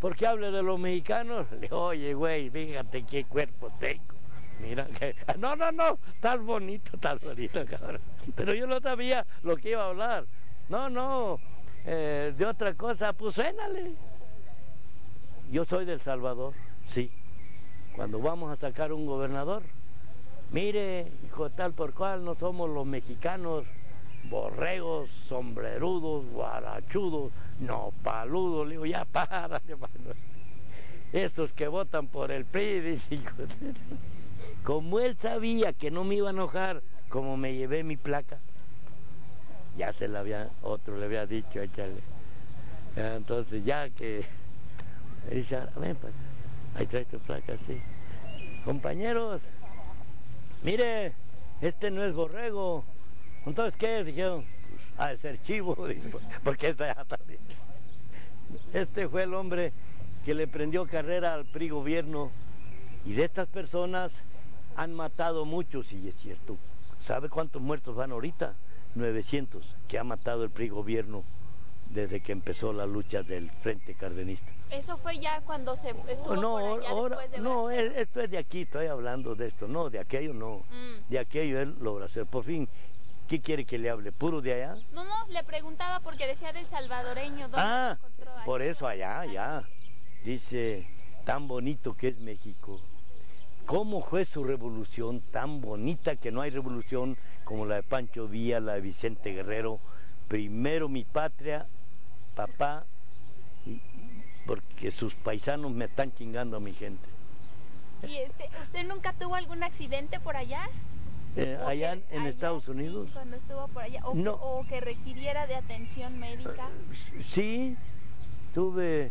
porque hable de los mexicanos. Le digo, oye, güey, fíjate qué cuerpo tengo. Mira, que... no, no, no, estás bonito, estás bonito, cabrón. Pero yo no sabía lo que iba a hablar. No, no, eh, de otra cosa, pues suénale. Yo soy del Salvador, sí. Cuando vamos a sacar un gobernador, mire, hijo tal por cual, no somos los mexicanos, borregos, sombrerudos, guarachudos, no paludos. Le digo, ya para, hermano. Estos que votan por el P R I, dice, hijo de... Como él sabía que no me iba a enojar, como me llevé mi placa, ya se la había, otro le había dicho, échale. Entonces ya que, dice, ven, pues, ahí trae tu placa, sí. Compañeros, mire, este no es borrego. Entonces, ¿qué? Dijeron, pues, ha de ser chivo, porque está allá también. Este fue el hombre que le prendió carrera al P R I gobierno, y de estas personas han matado muchos, y es cierto. ¿Sabe cuántos muertos van ahorita? novecientos, que ha matado el P R I gobierno desde que empezó la lucha del Frente Cardenista. ¿Eso fue ya cuando se estuvo no, por allá ahora, después de no, Brasil? esto es de aquí, estoy hablando de esto, no, de aquello no, mm. de aquello él logra hacer. Por fin, ¿qué quiere que le hable? ¿Puro de allá? No, no, le preguntaba porque decía del salvadoreño. ¿Dónde ah, se encontró ahí? Por eso allá, allá, dice, tan bonito que es México. ¿Cómo fue su revolución tan bonita que no hay revolución como la de Pancho Villa, la de Vicente Guerrero? Primero mi patria, papá, y, y, porque sus paisanos me están chingando a mi gente. ¿Y este, usted nunca tuvo algún accidente por allá? Eh, allá que, en allá, Estados Unidos. Sí, cuando estuvo por allá, o, no. que, o que requiriera de atención médica. Uh, sí, tuve...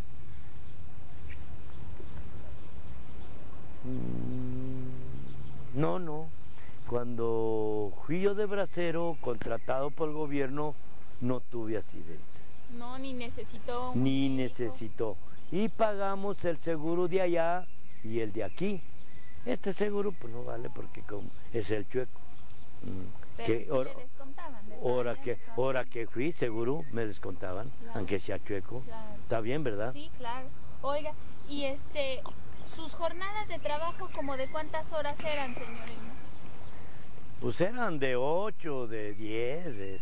No, no. Cuando fui yo de bracero, contratado por el gobierno, no tuve accidente. No, ni necesitó. Ni necesitó. Y pagamos el seguro de allá y el de aquí. Este seguro pues no vale porque como es el chueco. Pero que, sí or, le descontaban. Hora que, hora que fui, seguro me descontaban, claro. Aunque sea chueco. Claro. Está bien, ¿verdad? Sí, claro. Oiga, y este... ¿Sus jornadas de trabajo como de cuántas horas eran, señor Ignacio? Pues eran de ocho, de diez, de...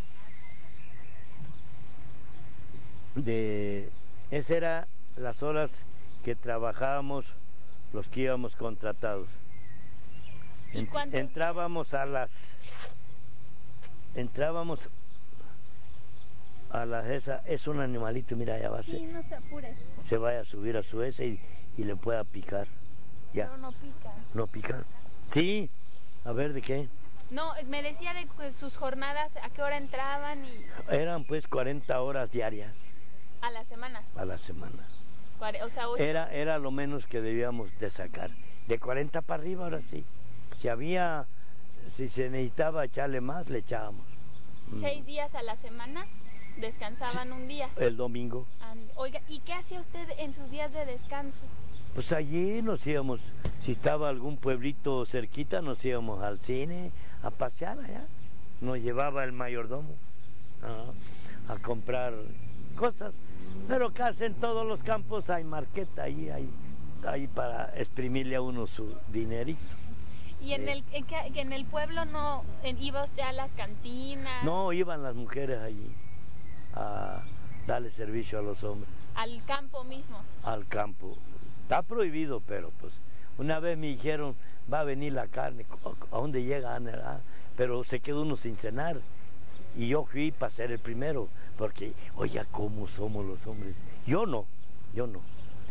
de... Esas eran las horas que trabajábamos los que íbamos contratados. Ent entrábamos a las... Entrábamos a las... Esa, es un animalito, mira, ya va a ser... Sí, no se apure. Se vaya a subir a su ese y... y le pueda picar. Ya. Pero no pica. No pica. Sí. A ver, ¿de qué? No, me decía de pues, sus jornadas, ¿a qué hora entraban? Y... Eran pues cuarenta horas diarias. ¿A la semana? A la semana. O sea, ocho. Era, era lo menos que debíamos de sacar. De cuarenta para arriba, ahora sí. Si había, si se necesitaba echarle más, le echábamos. ¿Seis mm. días a la semana? ¿Descansaban sí, un día? El domingo. Oiga, ¿y qué hacía usted en sus días de descanso? Pues allí nos íbamos, si estaba algún pueblito cerquita, nos íbamos al cine, a pasear allá. Nos llevaba el mayordomo a, a comprar cosas. Pero casi en todos los campos hay marqueta, ahí hay, hay para exprimirle a uno su dinerito. ¿Y en, eh, el, en, que, en el pueblo no en, iba usted a las cantinas? No, iban las mujeres allí a darle servicio a los hombres. ¿Al campo mismo? Al campo. Está prohibido, pero pues una vez me dijeron, va a venir la carne, ¿a dónde llega? Ah, pero se quedó uno sin cenar. Y yo fui para ser el primero, porque, oye, ¿cómo somos los hombres? Yo no, yo no.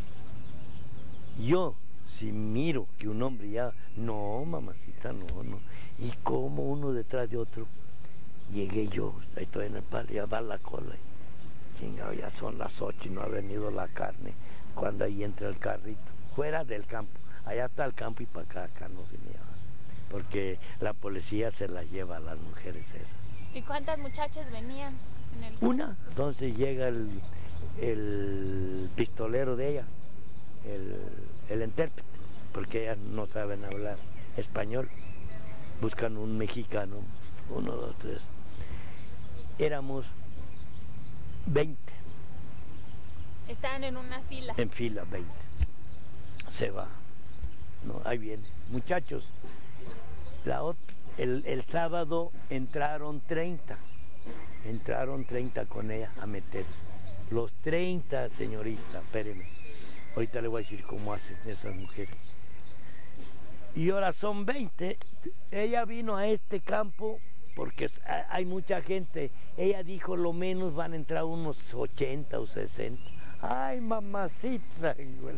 Yo, si miro que un hombre ya, no, mamacita, no, no. Y como uno detrás de otro, llegué yo, estoy en el palo, ya va la cola. Chingado, ya son las ocho y no ha venido la carne. Cuando ahí entra el carrito, fuera del campo, allá está el campo y para acá, acá no venía, porque la policía se las lleva a las mujeres esas. ¿Y cuántas muchachas venían en el campo? Una, entonces llega el, el pistolero de ella, el, el intérprete, porque ellas no saben hablar español, buscan un mexicano, uno, dos, tres. Éramos veinte. Estaban en una fila. En fila, veinte. Se va. No, ahí viene. Muchachos, la ot- el, el sábado entraron treinta. Entraron treinta con ella a meterse. Los treinta, señorita, espéreme. Ahorita le voy a decir cómo hacen esas mujeres. Y ahora son veinte. Ella vino a este campo porque hay mucha gente. Ella dijo lo menos van a entrar unos ochenta o sesenta. Ay, mamacita.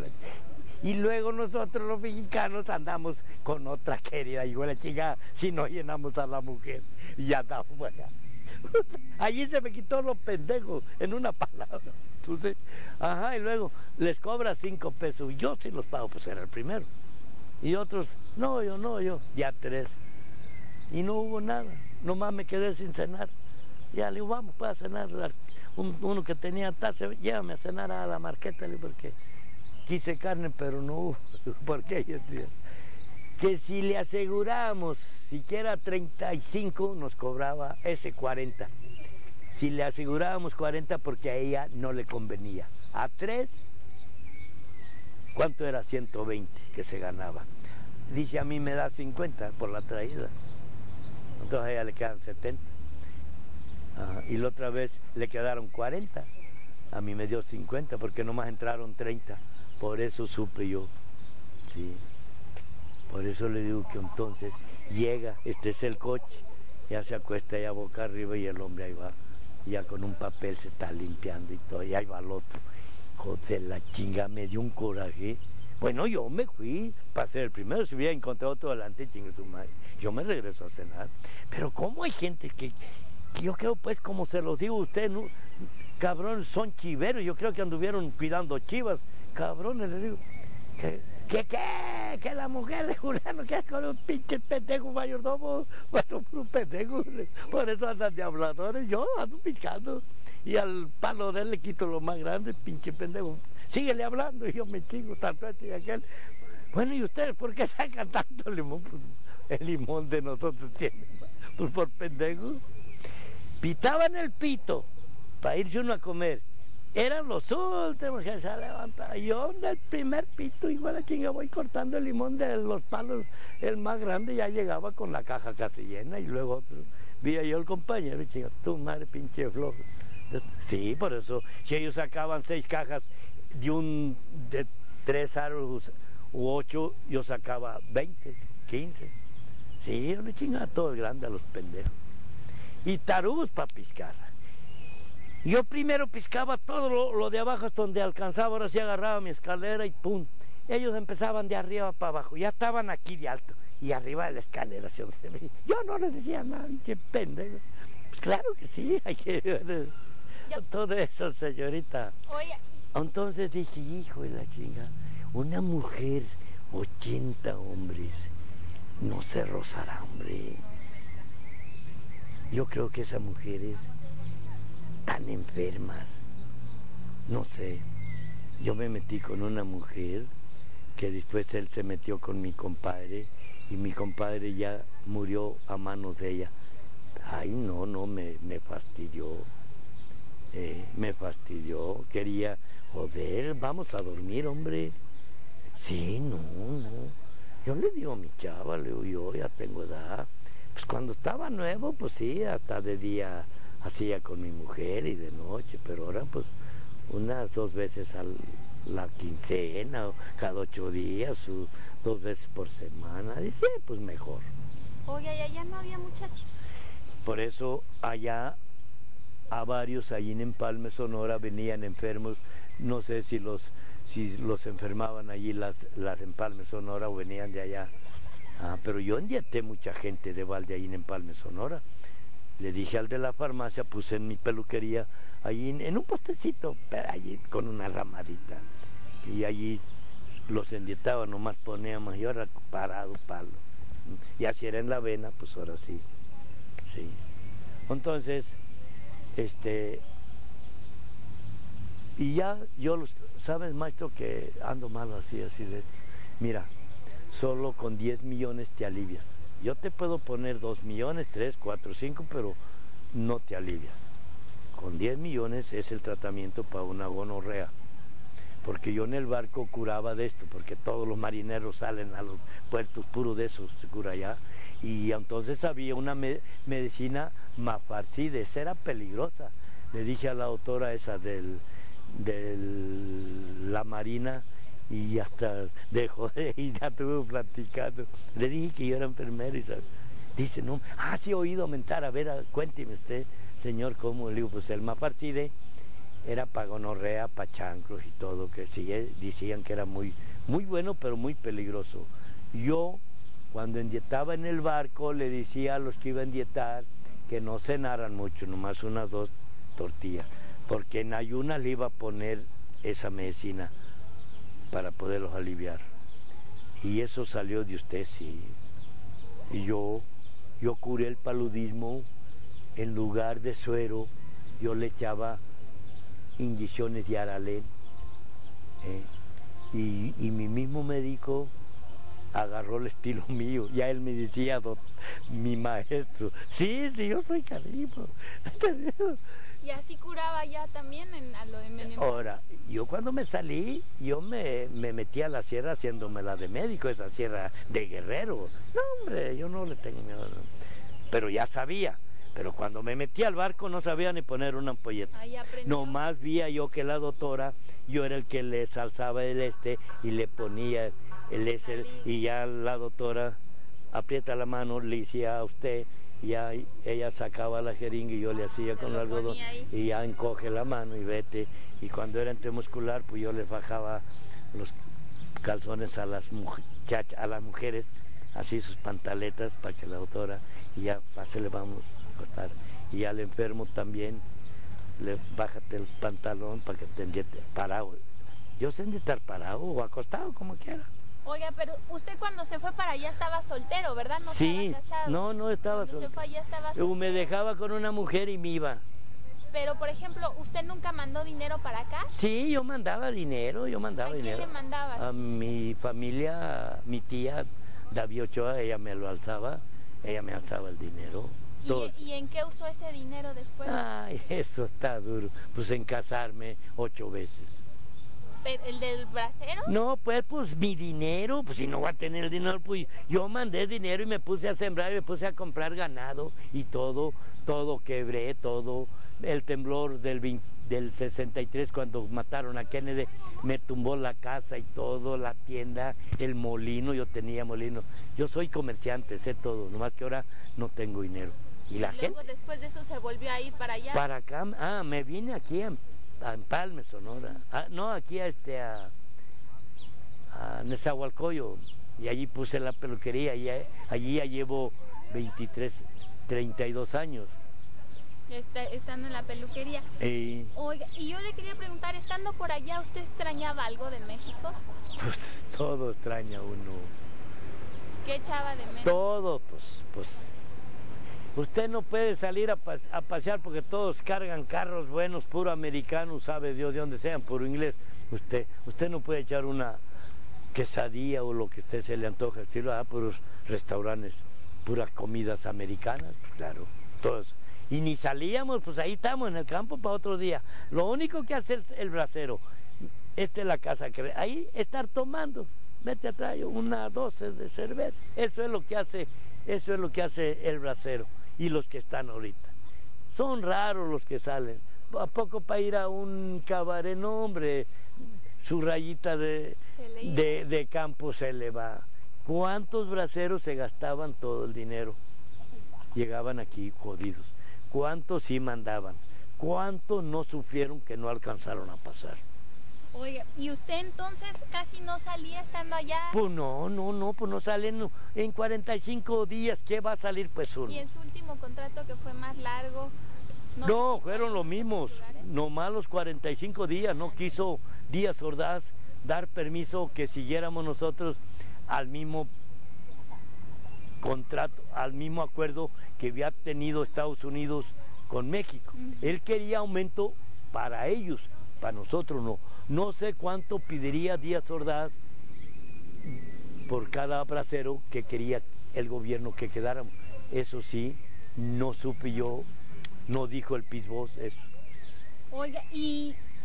Y luego nosotros los mexicanos andamos con otra querida, igual la chica, si no llenamos a la mujer. Y ya andamos allá. Allí se me quitó los pendejos, en una palabra. Entonces, ajá, y luego les cobra cinco pesos. Yo sí los pago, pues era el primero. Y otros, no, yo no, yo, ya tres. Y no hubo nada, nomás me quedé sin cenar. Ya le digo, vamos para cenar. Un, uno que tenía taza, llévame a cenar a la marqueta, le digo, porque quise carne, pero no hubo. Porque ellos decían que si le aseguramos siquiera treinta y cinco, nos cobraba ese cuarenta. Si le asegurábamos cuarenta, porque a ella no le convenía. A tres, ¿cuánto era? ciento veinte que se ganaba. Dice, a mí me da cincuenta por la traída. Entonces a ella le quedan setenta. Ajá. Y la otra vez le quedaron cuarenta. A mí me dio cincuenta porque nomás entraron treinta. Por eso supe yo. Sí. Por eso le digo que entonces llega, este es el coche, ya se acuesta ya boca arriba y el hombre ahí va. Ya con un papel se está limpiando y todo, y ahí va el otro. Joder, la chinga, me dio un coraje. Bueno, yo me fui para ser el primero, si hubiera encontrado otro delante, chingue su madre. Yo me regreso a cenar. Pero ¿cómo hay gente que, que yo creo, pues, como se los digo a ustedes, no, cabrones, son chiveros, yo creo que anduvieron cuidando chivas, cabrones, les digo, que, que, que, que la mujer de Juliano, que es con un pinche pendejo mayordomo, pasó por un pendejo, por eso andan de habladores, yo ando piscando, y al palo de él le quito lo más grande, pinche pendejo, síguele hablando, y yo me chingo, tanto este y aquel. Bueno, ¿y ustedes por qué sacan tanto limón? Pues el limón de nosotros tiene, pues por pendejo. Pitaban el pito para irse uno a comer. Eran los últimos que se levantaban. Yo del primer pito, igual la chinga, voy cortando el limón de los palos, el más grande, ya llegaba con la caja casi llena, y luego otro. Vi yo el compañero, chinga, tu madre pinche flojo. Sí, por eso, si ellos sacaban seis cajas de un de tres aros u ocho, yo sacaba veinte, quince. Sí, yo le chingaba todo el grande a los pendejos. Y tarugos para piscar. Yo primero piscaba todo lo, lo de abajo hasta donde alcanzaba, ahora sí agarraba mi escalera y pum. Ellos empezaban de arriba para abajo, ya estaban aquí de alto, y arriba de la escalera. ¿Sí? Yo no les decía nada, qué pendejo. Pues claro que sí, hay que... Todo eso, señorita. Oye. Entonces dije, hijo de la chinga, una mujer, ochenta hombres, no se rozará, hombre. Yo creo que esas mujeres tan enfermas, no sé. Yo me metí con una mujer que después él se metió con mi compadre y mi compadre ya murió a manos de ella. Ay, no, no, me, me fastidió. Eh, me fastidió, quería, joder, vamos a dormir, hombre. Sí, no, no. Yo le digo a mi chava, le digo, yo ya tengo edad. Pues cuando estaba nuevo, pues sí, hasta de día hacía con mi mujer y de noche, pero ahora pues unas dos veces a la quincena, o cada ocho días, o dos veces por semana. Dice, pues mejor. Oye, y allá no había muchas... Por eso allá... a varios allí en Empalme, Sonora, venían enfermos, no sé si los, si los enfermaban allí las, las Empalme, Sonora, o venían de allá. Ah, pero yo endieté mucha gente de Valde allí en Empalme, Sonora. Le dije al de la farmacia, puse en mi peluquería, allí en, en un postecito, allí con una ramadita. Y allí los endietaba, nomás poníamos, y ahora parado, palo. Y así era en la vena, pues ahora sí. Sí. Entonces... Este, y ya yo, los, ¿sabes, maestro, que ando malo así, así de esto? Mira, solo con diez millones te alivias. Yo te puedo poner dos millones, tres, cuatro, cinco, pero no te alivias. Con diez millones es el tratamiento para una gonorrea. porque yo en el barco curaba de esto, porque todos los marineros salen a los puertos puro de eso, se cura allá. Y entonces había una me medicina Mafarcides, era peligrosa. Le dije a la doctora esa del, del la Marina, y hasta dejó de ir, ya estuvo platicando. Le dije que yo era enfermero y sabe, dice, no, ah, sí he oído aumentar, a ver, a, cuénteme usted, señor, ¿cómo? Le digo, pues el Mafarcide era para gonorrea, para chancros y todo, que sí, decían que era muy, muy bueno, pero muy peligroso. Yo, cuando endietaba en el barco, le decía a los que iban a endietar que no cenaran mucho, nomás unas dos tortillas, porque en ayunas le iba a poner esa medicina para poderlos aliviar. Y eso salió de usted, sí. Y yo, yo curé el paludismo, en lugar de suero, yo le echaba inyecciones de Aralén. ¿eh? Y, y mi mismo médico agarró el estilo mío, ya él me decía, mi maestro, sí, sí, yo soy Carimo. ¿Y así curaba ya también en, a lo de Menem? Ahora, yo cuando me salí, yo me, me metí a la sierra haciéndome la de médico, esa sierra de guerrero. No, hombre, yo no le tengo miedo. No. Pero ya sabía. Pero cuando me metí al barco no sabía ni poner una ampolleta. Nomás vi yo que la doctora, yo era el que le salzaba el este y le ponía el ese, y ya la doctora aprieta la mano, le decía a usted, ya ella sacaba la jeringa y yo le hacía con el algodón y ya encoge la mano y vete. Y cuando era entremuscular, pues yo le bajaba los calzones a las, muchachas, a las mujeres, así sus pantaletas para que la doctora, y ya pásele, vamos a acostar. Y al enfermo también, le bájate el pantalón para que te endiete parado. Yo sé estar parado o acostado, como quiera. Oiga, pero usted cuando se fue para allá estaba soltero, ¿verdad? No sí, estaba casado. no, no estaba cuando soltero. Se fue allá estaba soltero. Me dejaba con una mujer y me iba. Pero, por ejemplo, ¿usted nunca mandó dinero para acá? Sí, yo mandaba dinero, yo mandaba ¿A dinero. quién le mandabas? A mi familia, a mi tía David Ochoa, ella me lo alzaba, ella me alzaba el dinero. ¿Y, ¿Y en qué usó ese dinero después? Ay, eso está duro. Pues en casarme ocho veces. ¿El del bracero? No, pues, pues mi dinero, pues si no va a tener el dinero, pues yo mandé dinero y me puse a sembrar y me puse a comprar ganado y todo, todo quebré, todo. El temblor del, veinte, del sesenta y tres cuando mataron a Kennedy, me tumbó la casa y todo, la tienda, el molino, yo tenía molino. Yo soy comerciante, sé todo, nomás que ahora no tengo dinero. Y, ¿Y la luego gente, después de eso se volvió a ir para allá? Para acá, ah, me vine aquí a en Palme, Sonora, ah, no, aquí a este, a, a Nezahualcóyotl, y allí puse la peluquería, y allí ya llevo veintitrés, treinta y dos años. Está, estando en la peluquería. Y, Oiga, y yo le quería preguntar, estando por allá, ¿usted extrañaba algo de México? Pues todo extraña uno. ¿Qué echaba de menos? Todo, pues, pues... Usted no puede salir a, pas a pasear porque todos cargan carros buenos, puro americano, sabe Dios de dónde sean, puro inglés. Usted, usted no puede echar una quesadilla o lo que a usted se le antoja, estilo, ah, puros restaurantes, puras comidas americanas, pues claro, todos. Y ni salíamos, pues ahí estamos en el campo para otro día. Lo único que hace el, el bracero, esta es la casa que ahí estar tomando, vete atrás una doce de cerveza, eso es lo que hace, eso es lo que hace el bracero. Y los que están ahorita. Son raros los que salen. ¿A poco para ir a un cabaret? No, hombre, su rayita de, de, de campo se le va. ¿Cuántos braceros se gastaban todo el dinero? Llegaban aquí jodidos. ¿Cuántos sí mandaban? ¿Cuántos no sufrieron que no alcanzaron a pasar? Oiga, ¿y usted entonces casi no salía estando allá? Pues no, no, no, pues no salen en cuarenta y cinco días, ¿qué va a salir pues uno? ¿Y en su último contrato que fue más largo? No, no fueron los mismos, nomás los cuarenta y cinco días, no quiso Díaz Ordaz dar permiso que siguiéramos nosotros al mismo contrato, al mismo acuerdo que había tenido Estados Unidos con México. Uh-huh. Él quería aumento para ellos, para nosotros no. No sé cuánto pediría Díaz Ordaz por cada bracero que quería el gobierno que quedáramos. Eso sí, no supe yo, no dijo el Pisbos eso. Oiga, y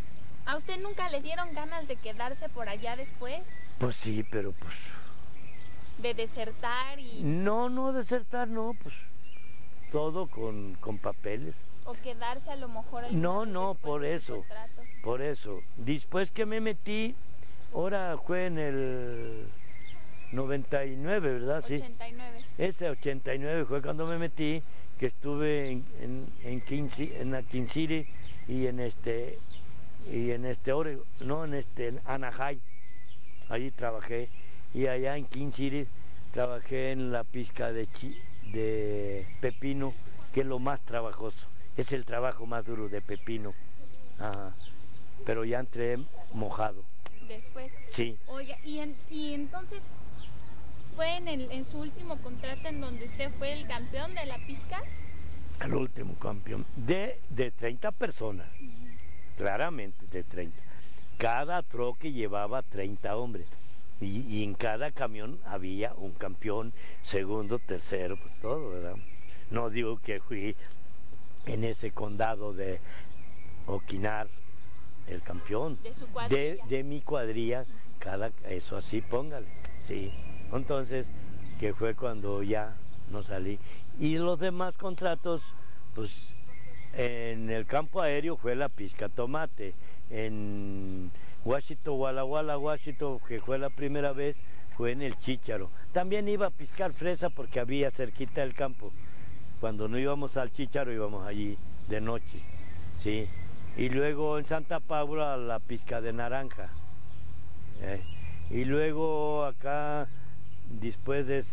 ¿A usted nunca le dieron ganas de quedarse por allá después? Pues sí, pero pues... De desertar y... No, no desertar, no, pues todo con, con papeles. O quedarse a lo mejor... No, no, por eso, por eso. Después que me metí, ahora fue en el noventa y nueve, ¿verdad? Sí. ochenta y nueve. Ese ochenta y nueve fue cuando me metí, que estuve en, en, en, King, en la King City y en este... y en este Oregon, no, en este en Anaheim, allí trabajé, y allá en King City trabajé en la pizca de, chi, de pepino, que es lo más trabajoso, es el trabajo más duro de pepino. Ajá. Pero ya entré mojado. Después. Sí. Oiga, y, en, y entonces fue en, el, en su último contrato en donde usted fue el campeón de la pizca. El último campeón de, de treinta personas. Claramente, de treinta. Cada troque llevaba treinta hombres. Y, y en cada camión había un campeón, segundo, tercero, pues todo, ¿verdad? No digo que fui en ese condado de Oquinar el campeón. De su cuadrilla. De, de mi cuadrilla, cada, eso así, póngale, sí. Entonces, que fue cuando ya no salí. Y los demás contratos, pues... En el campo aéreo fue la pizca tomate, en Washington, Walla Walla, Washington, que fue la primera vez, fue en el Chícharo. También iba a piscar fresa porque había cerquita del campo. Cuando no íbamos al Chícharo íbamos allí de noche, ¿sí? Y luego en Santa Paula la pizca de naranja. ¿eh? Y luego acá, después de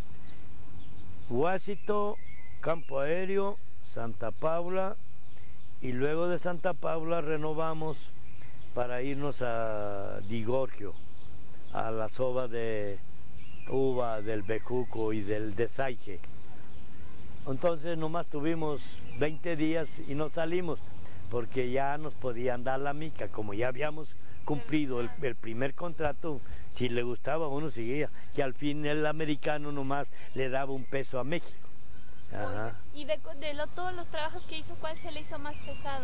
Washington, campo aéreo, Santa Paula, y luego de Santa Paula renovamos para irnos a Digorgio, a la soba de uva del Bejuco y del Desaige. Entonces nomás tuvimos veinte días y nos salimos, porque ya nos podían dar la mica, como ya habíamos cumplido el, el primer contrato, si le gustaba uno seguía, que al fin el americano nomás le daba un peso a México. Ajá. Y de, de lo, todos los trabajos que hizo, ¿cuál se le hizo más pesado?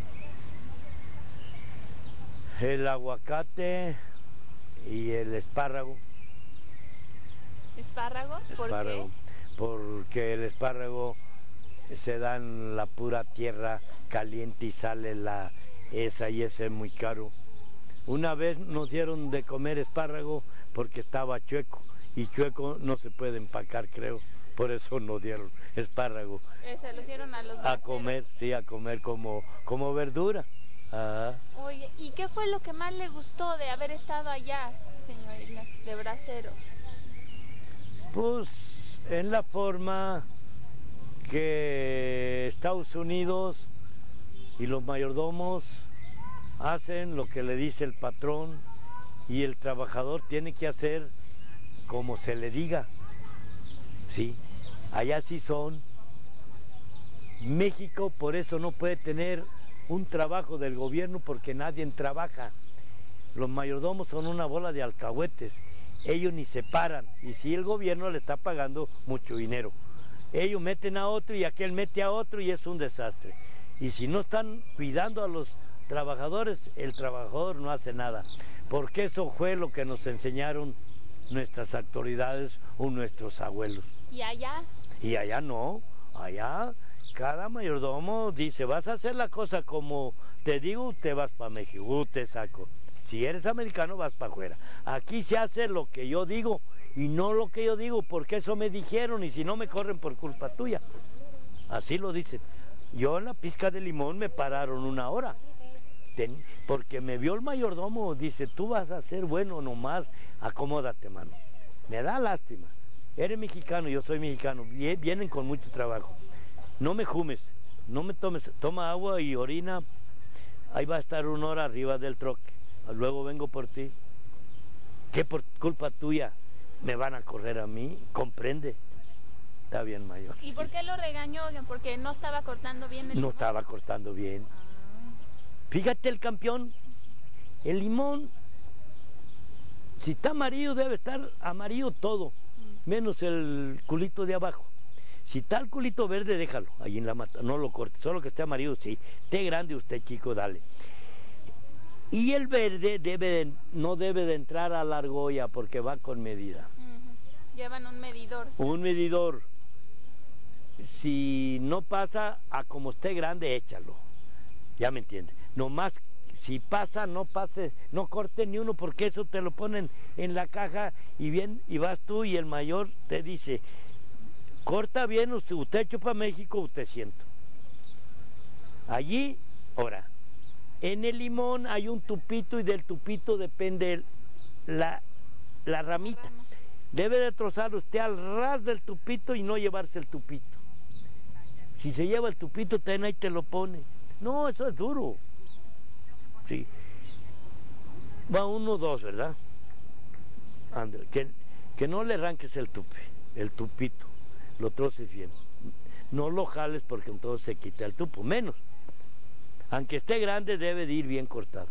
El aguacate y el espárrago. ¿Espárrago? ¿Por espárrago. qué? Porque el espárrago se da en la pura tierra caliente y sale la esa y ese es muy caro. Una vez nos dieron de comer espárrago porque estaba chueco y chueco no se puede empacar, creo. Por eso nos dieron espárrago. Eh, se los dieron a los braceros. A comer, sí, a comer como, como verdura. Ajá. Oye, ¿y qué fue lo que más le gustó de haber estado allá, señor Ignacio, de bracero? Pues en la forma que Estados Unidos y los mayordomos hacen lo que le dice el patrón y el trabajador tiene que hacer como se le diga. Sí, allá sí son. México por eso no puede tener un trabajo del gobierno porque nadie trabaja. Los mayordomos son una bola de alcahuetes, ellos ni se paran y si el gobierno le está pagando mucho dinero. Ellos meten a otro y aquel mete a otro y es un desastre. Y si no están cuidando a los trabajadores, el trabajador no hace nada. Porque eso fue lo que nos enseñaron nuestras autoridades o nuestros abuelos. ¿Y allá? Y allá no, allá cada mayordomo dice, vas a hacer la cosa como te digo, te vas para México, te saco. Si eres americano vas para afuera. Aquí se hace lo que yo digo y no lo que yo digo, porque eso me dijeron y si no me corren por culpa tuya. Así lo dicen. Yo en la pizca de limón me pararon una hora. Ten, porque me vio el mayordomo, dice, tú vas a ser bueno nomás, acomódate, mano. Me da lástima. Eres mexicano, yo soy mexicano, vienen con mucho trabajo. No me jumes, no me tomes, toma agua y orina, ahí va a estar una hora arriba del troque, luego vengo por ti. ¿Qué por culpa tuya me van a correr a mí? Comprende. Está bien, mayor. ¿Y sí. por qué lo regañó? Porque no estaba cortando bien el limón. No estaba cortando bien. Ah. Fíjate el campeón, el limón, si está amarillo debe estar amarillo todo, menos el culito de abajo. Si está el culito verde, déjalo, ahí en la mata, no lo cortes, solo que esté amarillo, sí. Esté grande usted, chico, dale. Y el verde debe de, no debe de entrar a la argolla porque va con medida. Uh-huh. Llevan un medidor. Un medidor. Si no pasa, a como esté grande, échalo. Ya me entiende. Nomás, si pasa, no pase, no corte ni uno, porque eso te lo ponen en la caja y bien, y vas tú y el mayor te dice, corta bien, usted, usted chupa México, usted siento. Allí, ahora, en el limón hay un tupito y del tupito depende la, la ramita. Debe de trozar usted al ras del tupito y no llevarse el tupito. Si se lleva el tupito, también ahí te lo pone. No, eso es duro. Sí. Va uno, dos, ¿verdad? André, que, que no le arranques el tupe, el tupito, lo troces bien. No lo jales porque entonces se quita el tupo, menos. Aunque esté grande, debe de ir bien cortado.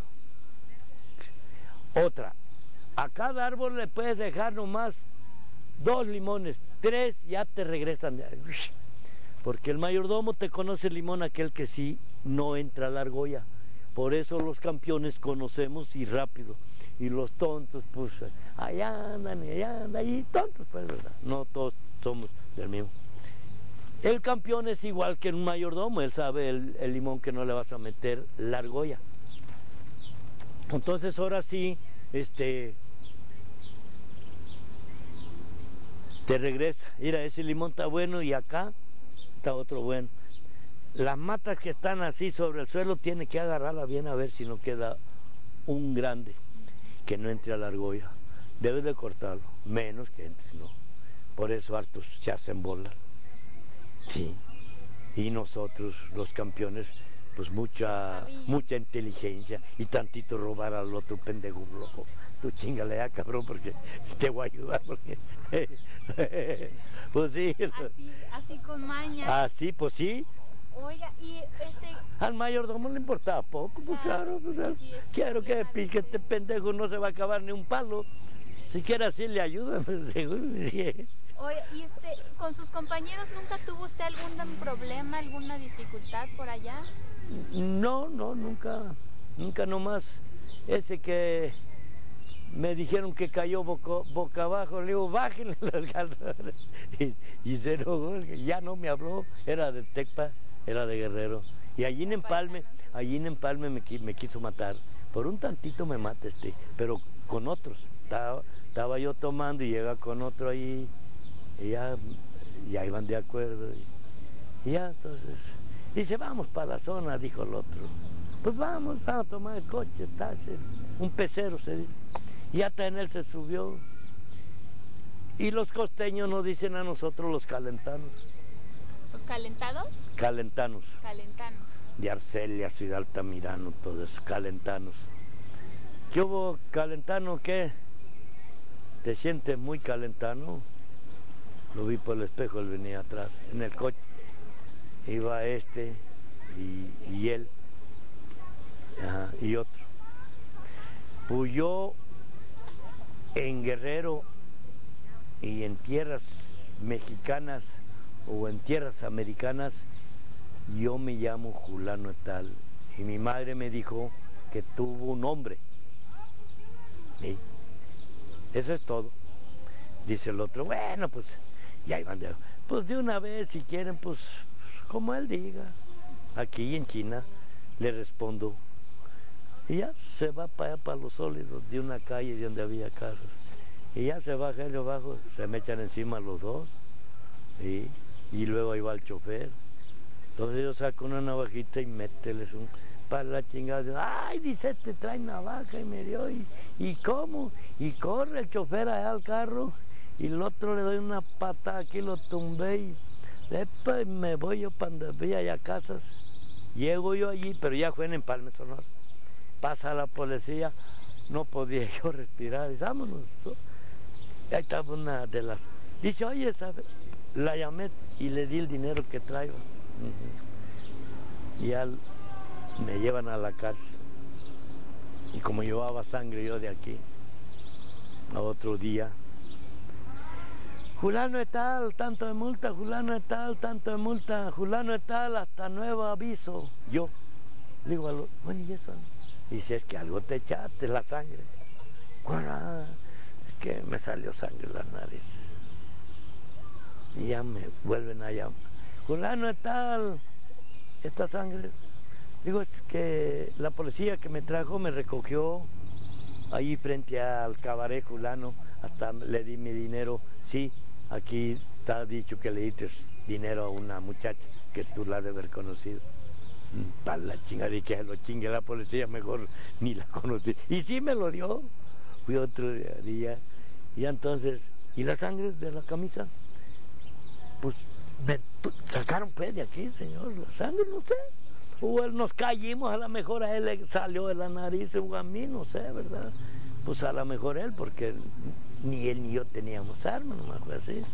Otra, a cada árbol le puedes dejar nomás dos limones, tres ya te regresan. Porque el mayordomo te conoce el limón, aquel que sí no entra a la argolla. Por eso los campeones conocemos y rápido. Y los tontos, pues, allá andan y allá andan, y tontos, pues, ¿verdad? No todos somos del mismo. El campeón es igual que un mayordomo, él sabe el, el limón que no le vas a meter la argolla. Entonces ahora sí, este, te regresa. Mira, ese limón está bueno y acá está otro bueno. Las matas que están así sobre el suelo tiene que agarrarla bien a ver si no queda un grande que no entre a la argolla. Debes de cortarlo, menos que entre, no. Por eso hartos se hacen bola. Sí, y nosotros, los campeones, pues mucha mucha inteligencia y tantito robar al otro pendejo loco. Tú chingale ya, cabrón, porque te voy a ayudar, porque... pues sí. Así, así con maña. Así, pues sí. Oiga, y este... Al mayordomo le importaba poco, pues claro, pues, sí, quiero que pique este pendejo, no se va a acabar ni un palo. Si quiere así le ayuda, pues seguro, sí. Oye, ¿y este, con sus compañeros nunca tuvo usted algún problema, alguna dificultad por allá? No, no, nunca, nunca nomás. Ese que me dijeron que cayó boca, boca abajo, le digo, bájenle las calzones. Y, y se enojó, ya no me habló, era de Tecpa, era de Guerrero. Y allí en Empalme, allí en Empalme me, me quiso matar. Por un tantito me mata este, pero con otros. Estaba, estaba yo tomando y llega con otro ahí. Y ya, ya iban de acuerdo. Y, y ya, entonces, dice, vamos para la zona, dijo el otro. Pues vamos a tomar el coche, está, un pecero se dice. Y hasta en él se subió. Y los costeños nos dicen a nosotros los calentanos. ¿Los calentados? Calentanos. Calentanos. De Arcelia, Ciudad Altamirano, todo eso, calentanos. ¿Qué hubo, calentano, qué? ¿Te sientes muy calentano? Lo vi por el espejo, él venía atrás, en el coche. Iba este y, y él, ajá, y otro. Pues yo en Guerrero y en tierras mexicanas o en tierras americanas, yo me llamo Julano tal. Y mi madre me dijo que tuvo un hombre. ¿Sí? Eso es todo. Dice el otro, bueno, pues... Y ahí van de, pues de una vez, si quieren, pues como él diga. Aquí en China le respondo. Y ya se va para allá, para los sólidos, de una calle donde había casas. Y ya se baja ellos abajo, se me echan encima los dos. ¿Sí? Y luego ahí va el chofer. Entonces yo saco una navajita y mételes un... para la chingada. Ay, dice, este trae navaja y me dio. ¿Y, y cómo? Y corre el chofer allá al carro. Y el otro le doy una pata aquí, lo tumbé y después me voy yo para donde había allá casas. Llego yo allí, pero ya fue en Empalme, Sonora. Pasa la policía, no podía yo respirar, dice, vámonos. Ahí estaba una de las... Dice, oye, ¿sabe? La llamé y le di el dinero que traigo. Uh-huh. Y al... me llevan a la cárcel. Y como llevaba sangre yo de aquí, a otro día, Julano es tal, tanto de multa, Julano es tal, tanto de multa, Julano es tal, hasta nuevo aviso. Yo, le digo a los, bueno, ¿y eso? Dice, es que algo te echaste, la sangre. Bueno, es que me salió sangre en la nariz. Y ya me vuelven a llamar. Fulano es tal, esta sangre. Digo, es que la policía que me trajo me recogió ahí frente al cabaret fulano, hasta le di mi dinero. Sí, aquí está dicho que le diste dinero a una muchacha que tú la has de haber conocido. Para la chingada, y que se lo chingue la policía, mejor ni la conocí. Y sí me lo dio. Fui otro día, y entonces, ¿y la sangre de la camisa? Pues me sacaron pues de aquí, señor, la sangre, no sé. O nos caímos, a lo mejor a él le salió de la nariz, o a mí, no sé, ¿verdad? Pues a lo mejor él, porque ni él ni yo teníamos armas, nomás fue así.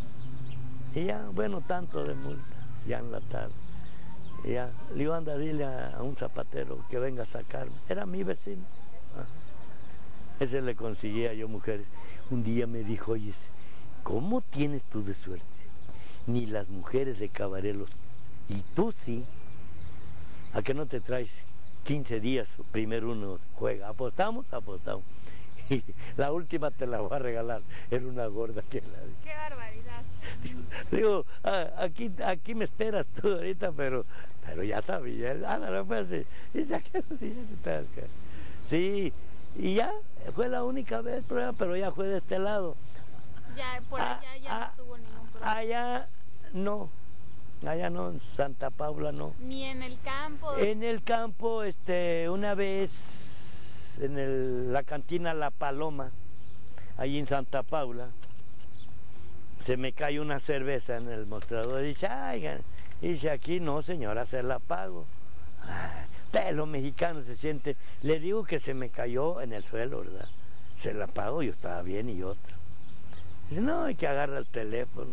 Y ya, bueno, tanto de multa, ya en la tarde. Y ya, le digo, anda, dile a, a un zapatero que venga a sacarme. Era mi vecino. Ajá. Ese le conseguía yo mujeres. Un día me dijo, oye, ¿cómo tienes tú de suerte? Ni las mujeres de cabaret los... Y tú sí. ¿A qué no te traes quince días? Primero uno juega. ¿Apostamos? Apostamos. Y la última te la voy a regalar. Era una gorda que la... ¡Qué barbaridad! Digo, digo ah, aquí, aquí me esperas tú ahorita, pero, pero ya sabía. Ah, no, no fue así. Y saqué los dientes. Sí, y ya, fue la única vez, pero ya fue de este lado. Ya, por allá ah, ya ah, no tuvo ningún problema. Allá no. Allá no, en Santa Paula no. Ni en el campo. En el campo, este, una vez en el, la cantina La Paloma, ahí en Santa Paula, se me cae una cerveza en el mostrador y dice, ay, dice, aquí no, señora, se la pago. Ay, pero los mexicanos se sienten, le digo que se me cayó en el suelo, ¿verdad? Se la pago, yo estaba bien y otro. Dice, no, hay que agarrar el teléfono.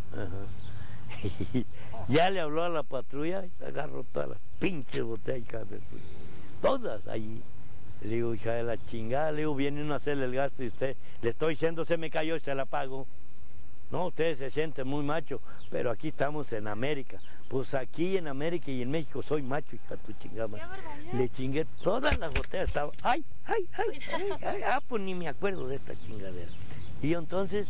Ajá. Y ya le habló a la patrulla y agarró todas las pinches botellas de su... todas allí. Le digo, hija de la chingada, le digo, vienen a hacerle el gasto y usted, le estoy diciendo, se me cayó y se la pago. No, ustedes se sienten muy macho, pero aquí estamos en América. Pues aquí en América y en México soy macho, hija, tu chingada. Le chingué todas las botellas, estaba, ay, ay, ay, ay, ay, ah, pues ni me acuerdo de esta chingadera. Y entonces...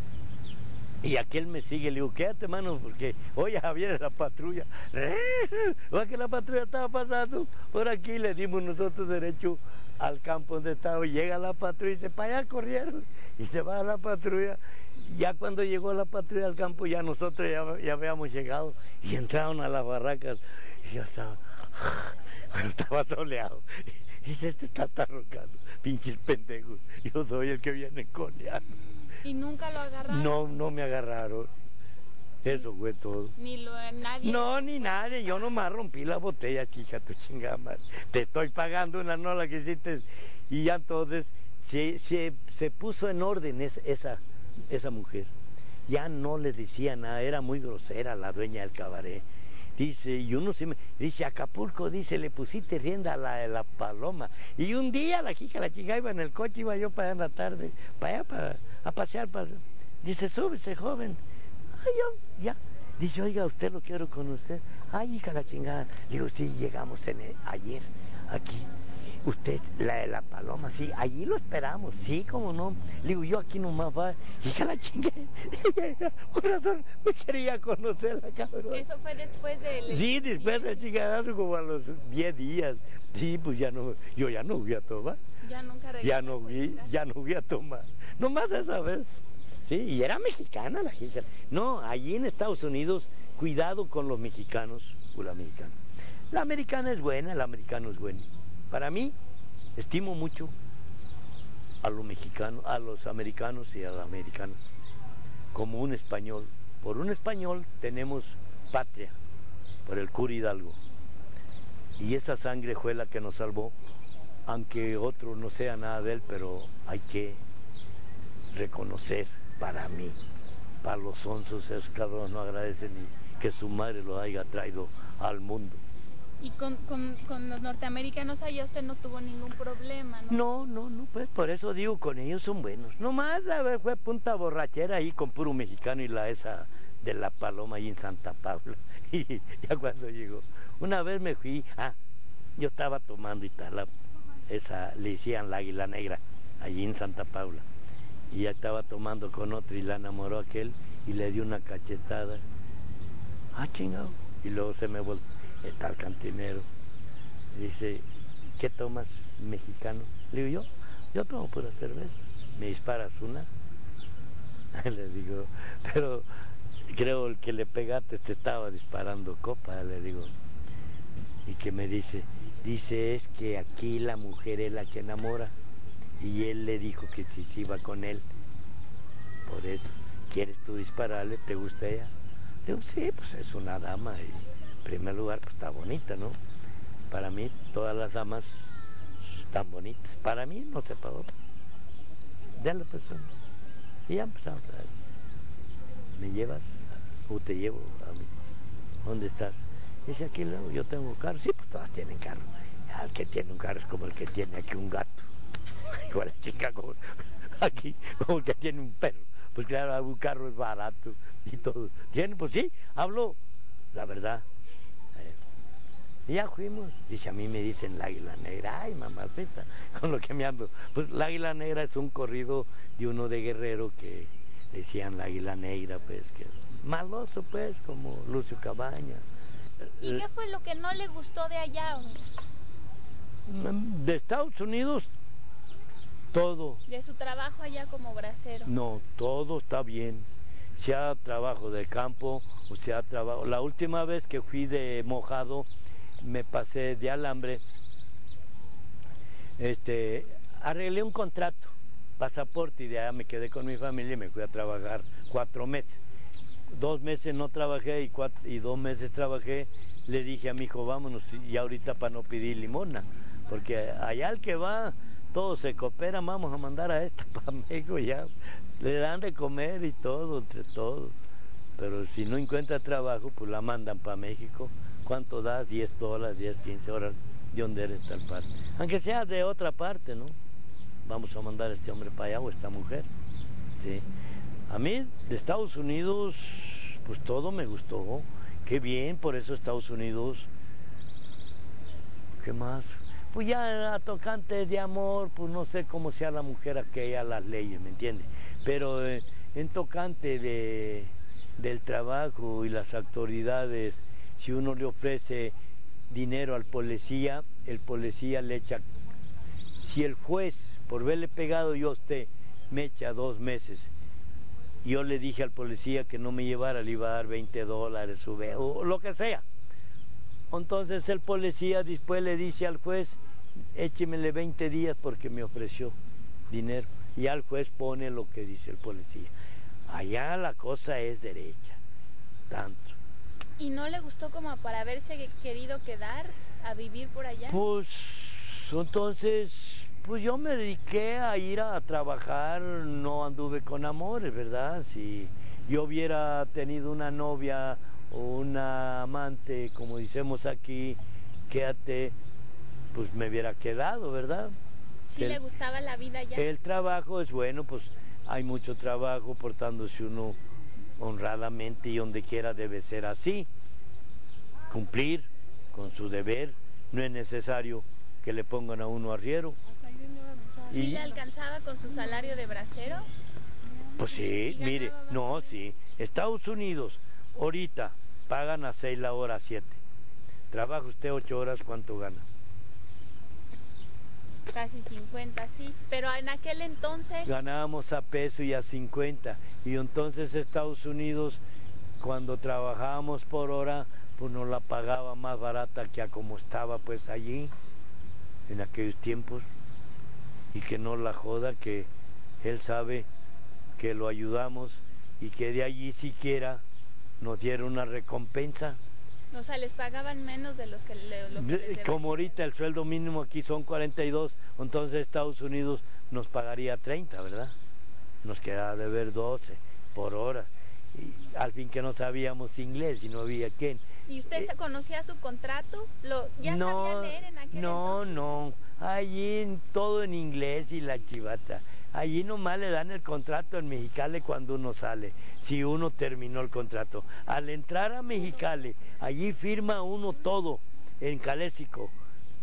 Y aquel me sigue, le digo, quédate, mano, porque oye, Javier, la patrulla, va que la patrulla estaba pasando por aquí, le dimos nosotros derecho al campo donde estaba, y llega la patrulla y dice, para allá corrieron, y se va a la patrulla. Ya cuando llegó la patrulla al campo, ya nosotros ya, ya habíamos llegado, y entraron a las barracas, y yo estaba, bueno, estaba soleado. Y dice, este está tarrocando, pinche el pendejo, yo soy el que viene coleando. ¿Y nunca lo agarraron? No, no me agarraron. Eso fue todo. ¿Ni lo, nadie? No, ni nadie. Yo nomás rompí la botella, chica, tu chingada madre. Te estoy pagando una nola que hiciste. Y ya entonces se, se, se puso en orden es, esa, esa mujer. Ya no le decía nada, era muy grosera la dueña del cabaret. Dice, y uno se me, dice, Acapulco, dice, le pusiste rienda a la, a la Paloma. Y un día la chica, la chica iba en el coche, iba yo para allá en la tarde, para allá, para, a pasear. Para... Dice, súbese, joven. Ay, yo, ya. Dice, oiga, usted lo quiero conocer. Ay, hija, la chingada. Le digo, sí, llegamos en el, ayer, aquí. Usted, la de la Paloma, sí, allí lo esperamos, sí, cómo no. Le digo, yo aquí nomás va, hija la chingue. Por razón, me quería conocer la cabrón. ¿Eso fue después del...? Sí, después del chingadazo, como a los diez días. Sí, pues ya no, yo ya no voy a tomar. Ya nunca regresé. Ya no voy, ya no voy a tomar. Nomás esa vez. Sí, y era mexicana la hija. No, allí en Estados Unidos, cuidado con los mexicanos, o la mexicana. La americana es buena, el americano es bueno. Para mí, estimo mucho a los mexicanos, a los americanos y a los americanos, como un español. Por un español tenemos patria, por el cura Hidalgo. Y esa sangre fue la que nos salvó, aunque otro no sea nada de él, pero hay que reconocer, para mí, para los sonsos, esos cabrones no agradecen ni que su madre los haya traído al mundo. Y con, con, con los norteamericanos allá usted no tuvo ningún problema, ¿no? No, no, no, pues por eso digo, con ellos son buenos. Nomás, a ver, fue punta borrachera ahí con puro mexicano y la esa de la Paloma ahí en Santa Paula. Y ya cuando llegó, una vez me fui, ah, yo estaba tomando y tal, la esa le decían la Águila Negra, allí en Santa Paula. Y ya estaba tomando con otro y la enamoró aquel y le dio una cachetada. Ah, chingado. Y luego se me volvió, está el cantinero. Y dice, ¿qué tomas, mexicano? Le digo, yo, yo tomo pura cerveza. ¿Me disparas una? Le digo, pero creo el que le pegaste te estaba disparando copa, le digo. Y que me dice, dice, es que aquí la mujer es la que enamora. Y él le dijo que si se iba con él, por eso, ¿quieres tú dispararle? ¿Te gusta ella? Le digo, sí, pues es una dama y en primer lugar pues está bonita, ¿no? Para mí todas las damas están bonitas, para mí no sé para otro. De la persona. Y ya empezamos otra vez. ¿Me llevas o te llevo a mí? ¿Dónde estás? Dice, aquí luego yo tengo carro. Sí, pues todas tienen carro. El que tiene un carro es como el que tiene aquí un gato. Igual en Chicago, aquí como el que tiene un perro. Pues claro, un carro es barato y todo. ¿Tiene? Pues sí, hablo la verdad. Y ya fuimos. Dice, a mí me dicen la Águila Negra. Ay, mamacita, con lo que me hablo. Pues la Águila Negra es un corrido de uno de Guerrero que decían la Águila Negra, pues, que maloso, pues, como Lucio Cabaña. ¿Y qué fue lo que no le gustó de allá, oiga? De Estados Unidos, todo. De su trabajo allá como bracero. No, todo está bien. Sea trabajo de campo, o sea trabajo. La última vez que fui de mojado, me pasé de alambre, este, arreglé un contrato, pasaporte, y de allá me quedé con mi familia y me fui a trabajar cuatro meses. Dos meses no trabajé y, cuatro, y dos meses trabajé. Le dije a mi hijo, vámonos, y ahorita para no pedir limona, porque allá el que va, todo se coopera, vamos a mandar a esta para México, ya le dan de comer y todo, entre todos. Pero si no encuentra trabajo, pues la mandan para México. ¿Cuánto das? diez dólares, diez, quince horas, de donde eres tal parte. Aunque sea de otra parte, ¿no? Vamos a mandar a este hombre para allá o esta mujer, ¿sí? A mí, de Estados Unidos, pues todo me gustó. Qué bien, por eso Estados Unidos. ¿Qué más? Pues ya a tocante de amor, pues no sé cómo sea la mujer aquella, las leyes, ¿me entiende? Pero eh, en tocante de, del trabajo y las autoridades, si uno le ofrece dinero al policía, el policía le echa. Si el juez, por verle pegado yo a usted, me echa dos meses, yo le dije al policía que no me llevara, le iba a dar veinte dólares o lo que sea. Entonces el policía después le dice al juez, échemele veinte días porque me ofreció dinero. Y al juez pone lo que dice el policía. Allá la cosa es derecha, tanto. ¿Y no le gustó como para haberse querido quedar a vivir por allá? Pues entonces, pues yo me dediqué a ir a trabajar, no anduve con amores, ¿verdad? Si yo hubiera tenido una novia o una amante, como decimos aquí, quédate, pues me hubiera quedado, ¿verdad? ¿Sí el, le gustaba la vida allá? El trabajo es bueno, pues hay mucho trabajo, portándose uno honradamente y donde quiera debe ser así, cumplir con su deber, no es necesario que le pongan a uno arriero. ¿Sí y, le alcanzaba con su salario de bracero? Pues sí, ¿Sí mire, no, sí, Estados Unidos ahorita pagan a seis la hora, a siete. Trabaja usted ocho horas, ¿cuánto gana? Casi cincuenta, sí, pero en aquel entonces... Ganábamos a peso y a cincuenta, y entonces Estados Unidos, cuando trabajábamos por hora, pues nos la pagaba más barata que a como estaba pues allí, en aquellos tiempos, y que no la joda, que él sabe que lo ayudamos, y que de allí siquiera nos dieron una recompensa. O sea, les pagaban menos de los que, le, lo que les Como ahorita el sueldo mínimo aquí son cuarenta y dos, entonces Estados Unidos nos pagaría treinta, ¿verdad? Nos quedaba de ver doce por horas. Y al fin que no sabíamos inglés y no había quién. ¿Y usted eh, conocía su contrato? ¿Lo, ¿Ya no, sabía leer en aquel No, entonces? no, allí todo en inglés y la chivata. Allí nomás le dan el contrato en Mexicali cuando uno sale, si uno terminó el contrato. Al entrar a Mexicali, allí firma uno todo en Caléxico,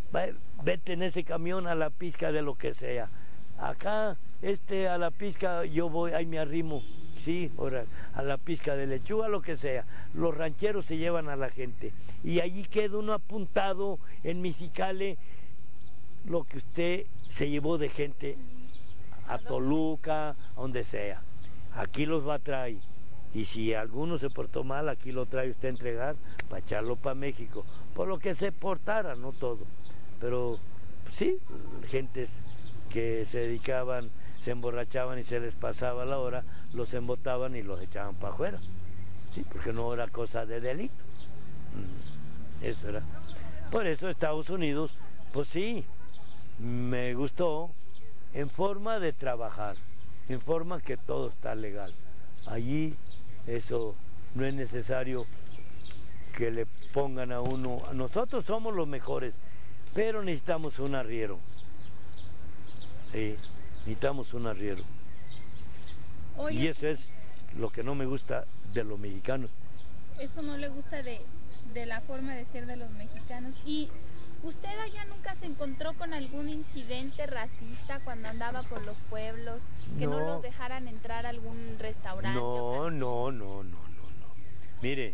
vete en ese camión a la pizca de lo que sea. Acá, este, a la pizca yo voy, ahí me arrimo, sí, ahora, a la pizca de lechuga, lo que sea. Los rancheros se llevan a la gente. Y allí queda uno apuntado en Mexicali lo que usted se llevó de gente a Toluca, a donde sea. Aquí los va a traer. Y si alguno se portó mal, aquí lo trae usted a entregar para echarlo para México. Por lo que se portara, no todo. Pero sí, gentes que se dedicaban, se emborrachaban y se les pasaba la hora, los embotaban y los echaban para afuera. Sí, porque no era cosa de delito. Eso era. Por eso Estados Unidos, pues sí, me gustó en forma de trabajar, en forma que todo está legal. Allí eso no es necesario que le pongan a uno, nosotros somos los mejores, pero necesitamos un arriero. Sí, necesitamos un arriero. Oye, y eso es lo que no me gusta de los mexicanos. Eso no le gusta de, de la forma de ser de los mexicanos. ¿Y usted allá nunca se encontró con algún incidente racista cuando andaba por los pueblos? Que no, no los dejaran entrar a algún restaurante. No, no, no, no, no, no. Mire,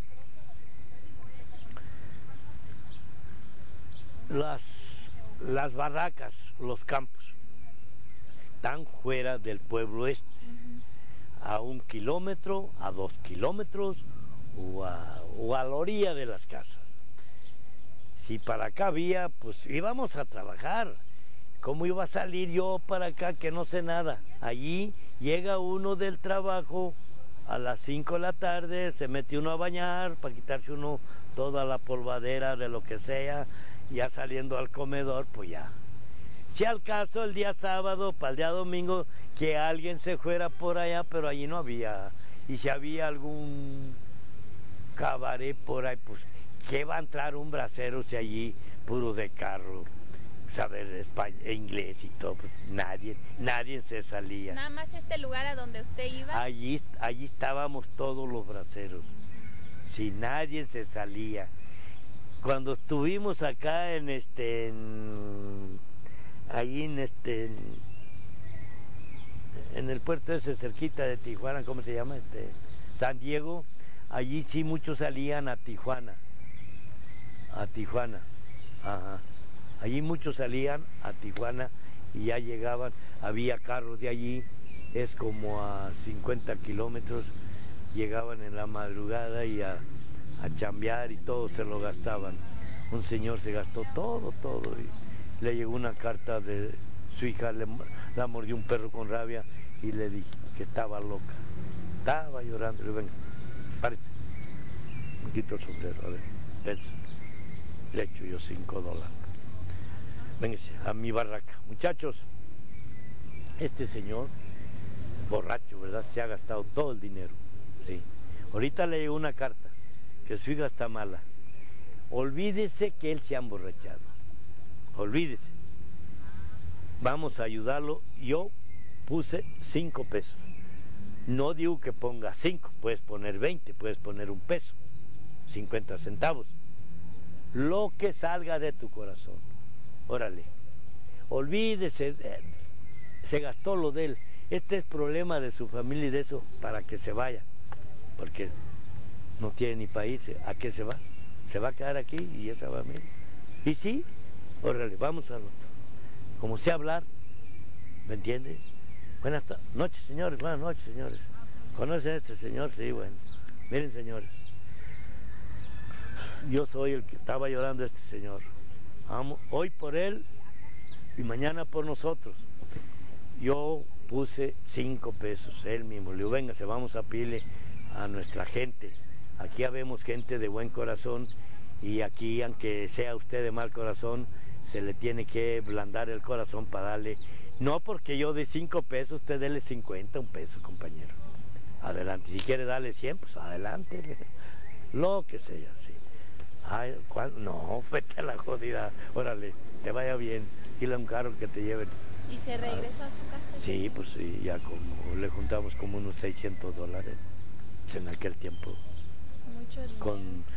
las, las barracas, los campos, están fuera del pueblo este, uh-huh. a un kilómetro, a dos kilómetros o a, o a la orilla de las casas. Si para acá había, pues íbamos a trabajar. ¿Cómo iba a salir yo para acá que no sé nada? Allí llega uno del trabajo a las cinco de la tarde, se mete uno a bañar para quitarse uno toda la polvadera de lo que sea, ya saliendo al comedor, pues ya. Si al caso el día sábado, para el día domingo, que alguien se fuera por allá, pero allí no había. Y si había algún cabaret por ahí, pues ¿qué va a entrar un bracero si allí puro de carro? Saber español, inglés y todo, pues nadie, nadie se salía. Nada más este lugar a donde usted iba. Allí, allí estábamos todos los braceros, si nadie se salía. Cuando estuvimos acá en este, en, ahí en este, en, en el puerto ese cerquita de Tijuana, ¿cómo se llama? Este, San Diego, allí sí muchos salían a Tijuana, a Tijuana, ajá. Allí muchos salían a Tijuana y ya llegaban, había carros de allí, es como a cincuenta kilómetros, llegaban en la madrugada y a, a chambear y todo se lo gastaban. Un señor se gastó todo, todo, y le llegó una carta de su hija, le, la mordió un perro con rabia y le dije que estaba loca, estaba llorando. Le digo, venga, párese, me quito el sombrero, a ver, eso. Le echo yo cinco dólares. Véngase a mi barraca. Muchachos, este señor, borracho, ¿verdad? Se ha gastado todo el dinero. Sí. Ahorita le llegó una carta, que su hija está mala. Olvídese que él se ha emborrachado. Olvídese. Vamos a ayudarlo. Yo puse cinco pesos. No digo que ponga cinco, puedes poner veinte, puedes poner un peso, cincuenta centavos. Lo que salga de tu corazón. Órale, olvídese, se gastó lo de él. Este es problema de su familia y de eso, para que se vaya, porque no tiene ni para irse. ¿A qué se va? Se va a quedar aquí y esa va a mí. Y sí, órale, vamos al otro. Como sé hablar, ¿me entiende? Buenas noches, señores, buenas noches, señores. ¿Conocen a este señor? Sí, bueno. Miren, señores, yo soy el que estaba llorando a este señor. Vamos, hoy por él y mañana por nosotros. Yo puse cinco pesos, él mismo. Le digo, véngase, vamos a pedirle a nuestra gente. Aquí habemos gente de buen corazón y aquí, aunque sea usted de mal corazón, se le tiene que blandar el corazón para darle. No porque yo de cinco pesos, usted dele cincuenta, un peso, compañero. Adelante. Si quiere darle cien, pues adelante. Lo que sea, sí. Ay, ¿cuál? No, vete a la jodida. Órale, te vaya bien. Dile a un carro que te lleven. ¿Y se regresó a su casa? Sí, pues sí, ya como le juntamos como unos seiscientos dólares en aquel tiempo. Mucho dinero. Con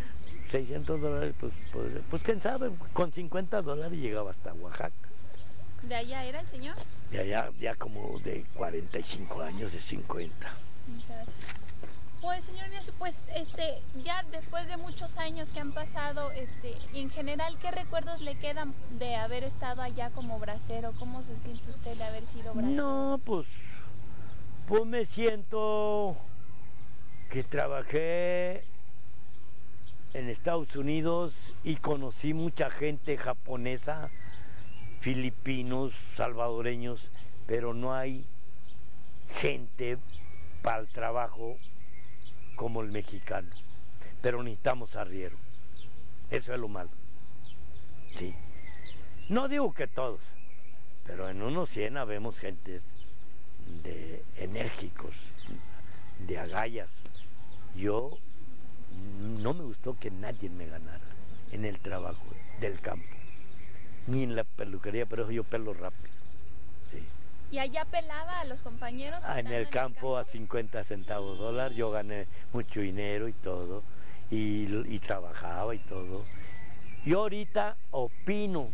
seiscientos dólares, pues, pues, pues quién sabe, con cincuenta dólares llegaba hasta Oaxaca. ¿De allá era el señor? De allá, ya como de cuarenta y cinco años, de cincuenta. Pues señor Ignacio, pues este, ya después de muchos años que han pasado, este, y en general, ¿qué recuerdos le quedan de haber estado allá como bracero? ¿Cómo se siente usted de haber sido bracero? No, pues, pues me siento que trabajé en Estados Unidos y conocí mucha gente japonesa, filipinos, salvadoreños, pero no hay gente para el trabajo como el mexicano. Pero necesitamos arriero. Eso es lo malo. Sí. No digo que todos, pero en unos cien habemos gentes de enérgicos, de agallas. Yo no me gustó que nadie me ganara en el trabajo del campo, ni en la peluquería, pero yo pelo rápido. Sí. ¿Y allá pelaba a los compañeros? Ah, en el, en campo, el campo a cincuenta centavos dólar, yo gané mucho dinero y todo, y, y trabajaba y todo. Yo ahorita opino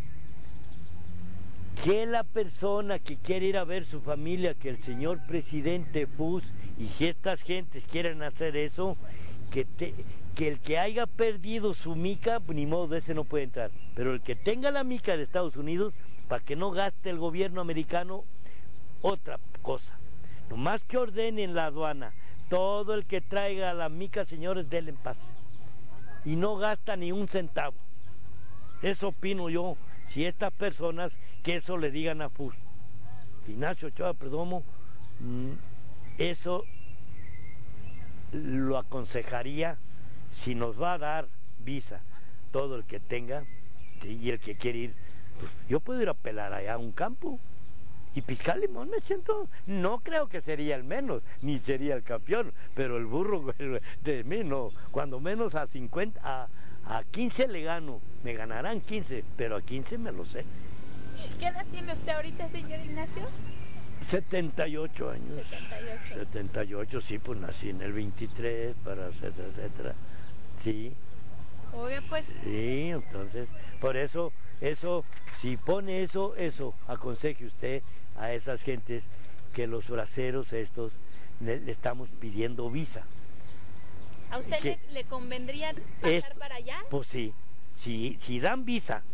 que la persona que quiere ir a ver su familia, que el señor presidente Fox, y si estas gentes quieren hacer eso, que, te, que el que haya perdido su mica, ni modo, de ese no puede entrar, pero el que tenga la mica de Estados Unidos, para que no gaste el gobierno americano otra cosa, nomás que ordenen la aduana, todo el que traiga la mica, señores, denle en paz, y no gasta ni un centavo. Eso opino yo, si estas personas que eso le digan a Fox. Ignacio Ochoa Perdomo, eso lo aconsejaría si nos va a dar visa, todo el que tenga, ¿sí? Y el que quiere ir, pues yo puedo ir a pelar allá a un campo y piscar limón, me siento, no creo que sería el menos, ni sería el campeón, pero el burro de mí no, cuando menos a cincuenta, a, a quince le gano, me ganarán quince, pero a quince me lo sé. ¿Qué edad tiene usted ahorita, señor Ignacio? setenta y ocho años. setenta y ocho. setenta y ocho, sí, pues nací en el veintitrés, para etcétera, etcétera. Sí. Oye, pues. Sí, entonces, por eso, eso, si pone eso, eso, aconseje usted a esas gentes que los braceros estos le, le estamos pidiendo visa. ¿A usted que, le, le convendría pasar esto, para allá? Pues sí, si, si dan visa.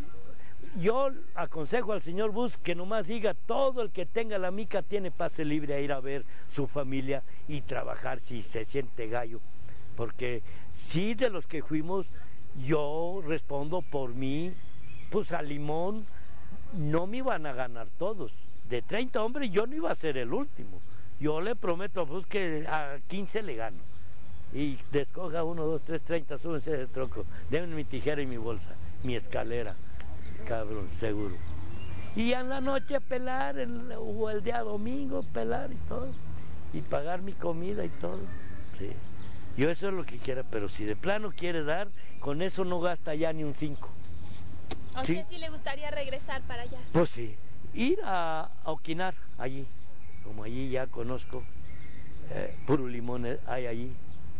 Yo aconsejo al señor Bush que nomás diga, todo el que tenga la mica tiene pase libre a ir a ver su familia y trabajar si se siente gallo. Porque sí, de los que fuimos, yo respondo por mí, pues a Limón no me iban a ganar todos. De treinta hombres yo no iba a ser el último. Yo le prometo a Bush que a quince le gano. Y descoja uno, dos, tres, treinta, súbense de troco. Denme mi tijera y mi bolsa, mi escalera. Cabrón, seguro. Y en la noche pelar, el, o el día domingo pelar y todo. Y pagar mi comida y todo. Sí. Yo eso es lo que quiera, pero si de plano quiere dar, con eso no gasta ya ni un cinco. ¿A usted sí, sí le gustaría regresar para allá? Pues sí, ir a, a Oquinar, allí. Como allí ya conozco, eh, puro limón hay allí.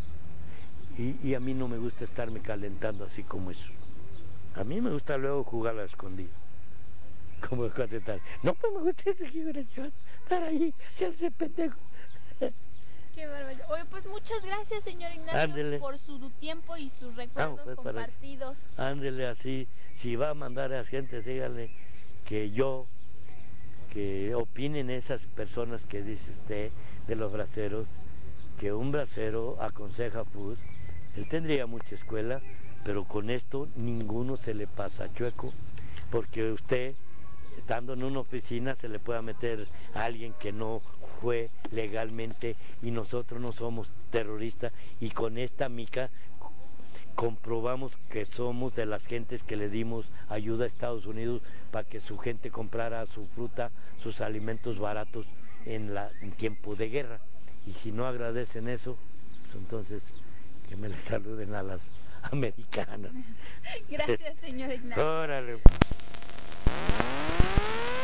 Y, y a mí no me gusta estarme calentando así como eso. A mí me gusta luego jugar a la escondida. Como el cuate tal. No, pues me gusta ese figuración, estar ahí, hacerse pendejo. Qué barbaridad. Oye, pues muchas gracias, señor Ignacio, Ándele. por su tiempo y sus recuerdos Vamos, pues, compartidos. Ándele así, si va a mandar a la gente, dígale que yo, que opinen esas personas que dice usted de los braceros, que un bracero aconseja pues, él tendría mucha escuela, pero con esto ninguno se le pasa chueco, porque usted, estando en una oficina, se le puede meter a alguien que no fue legalmente y nosotros no somos terroristas, y con esta mica comprobamos que somos de las gentes que le dimos ayuda a Estados Unidos para que su gente comprara su fruta, sus alimentos baratos en, la, en tiempo de guerra. Y si no agradecen eso, pues entonces que me les saluden a las americanas. Gracias, señor Ignacio. Órale.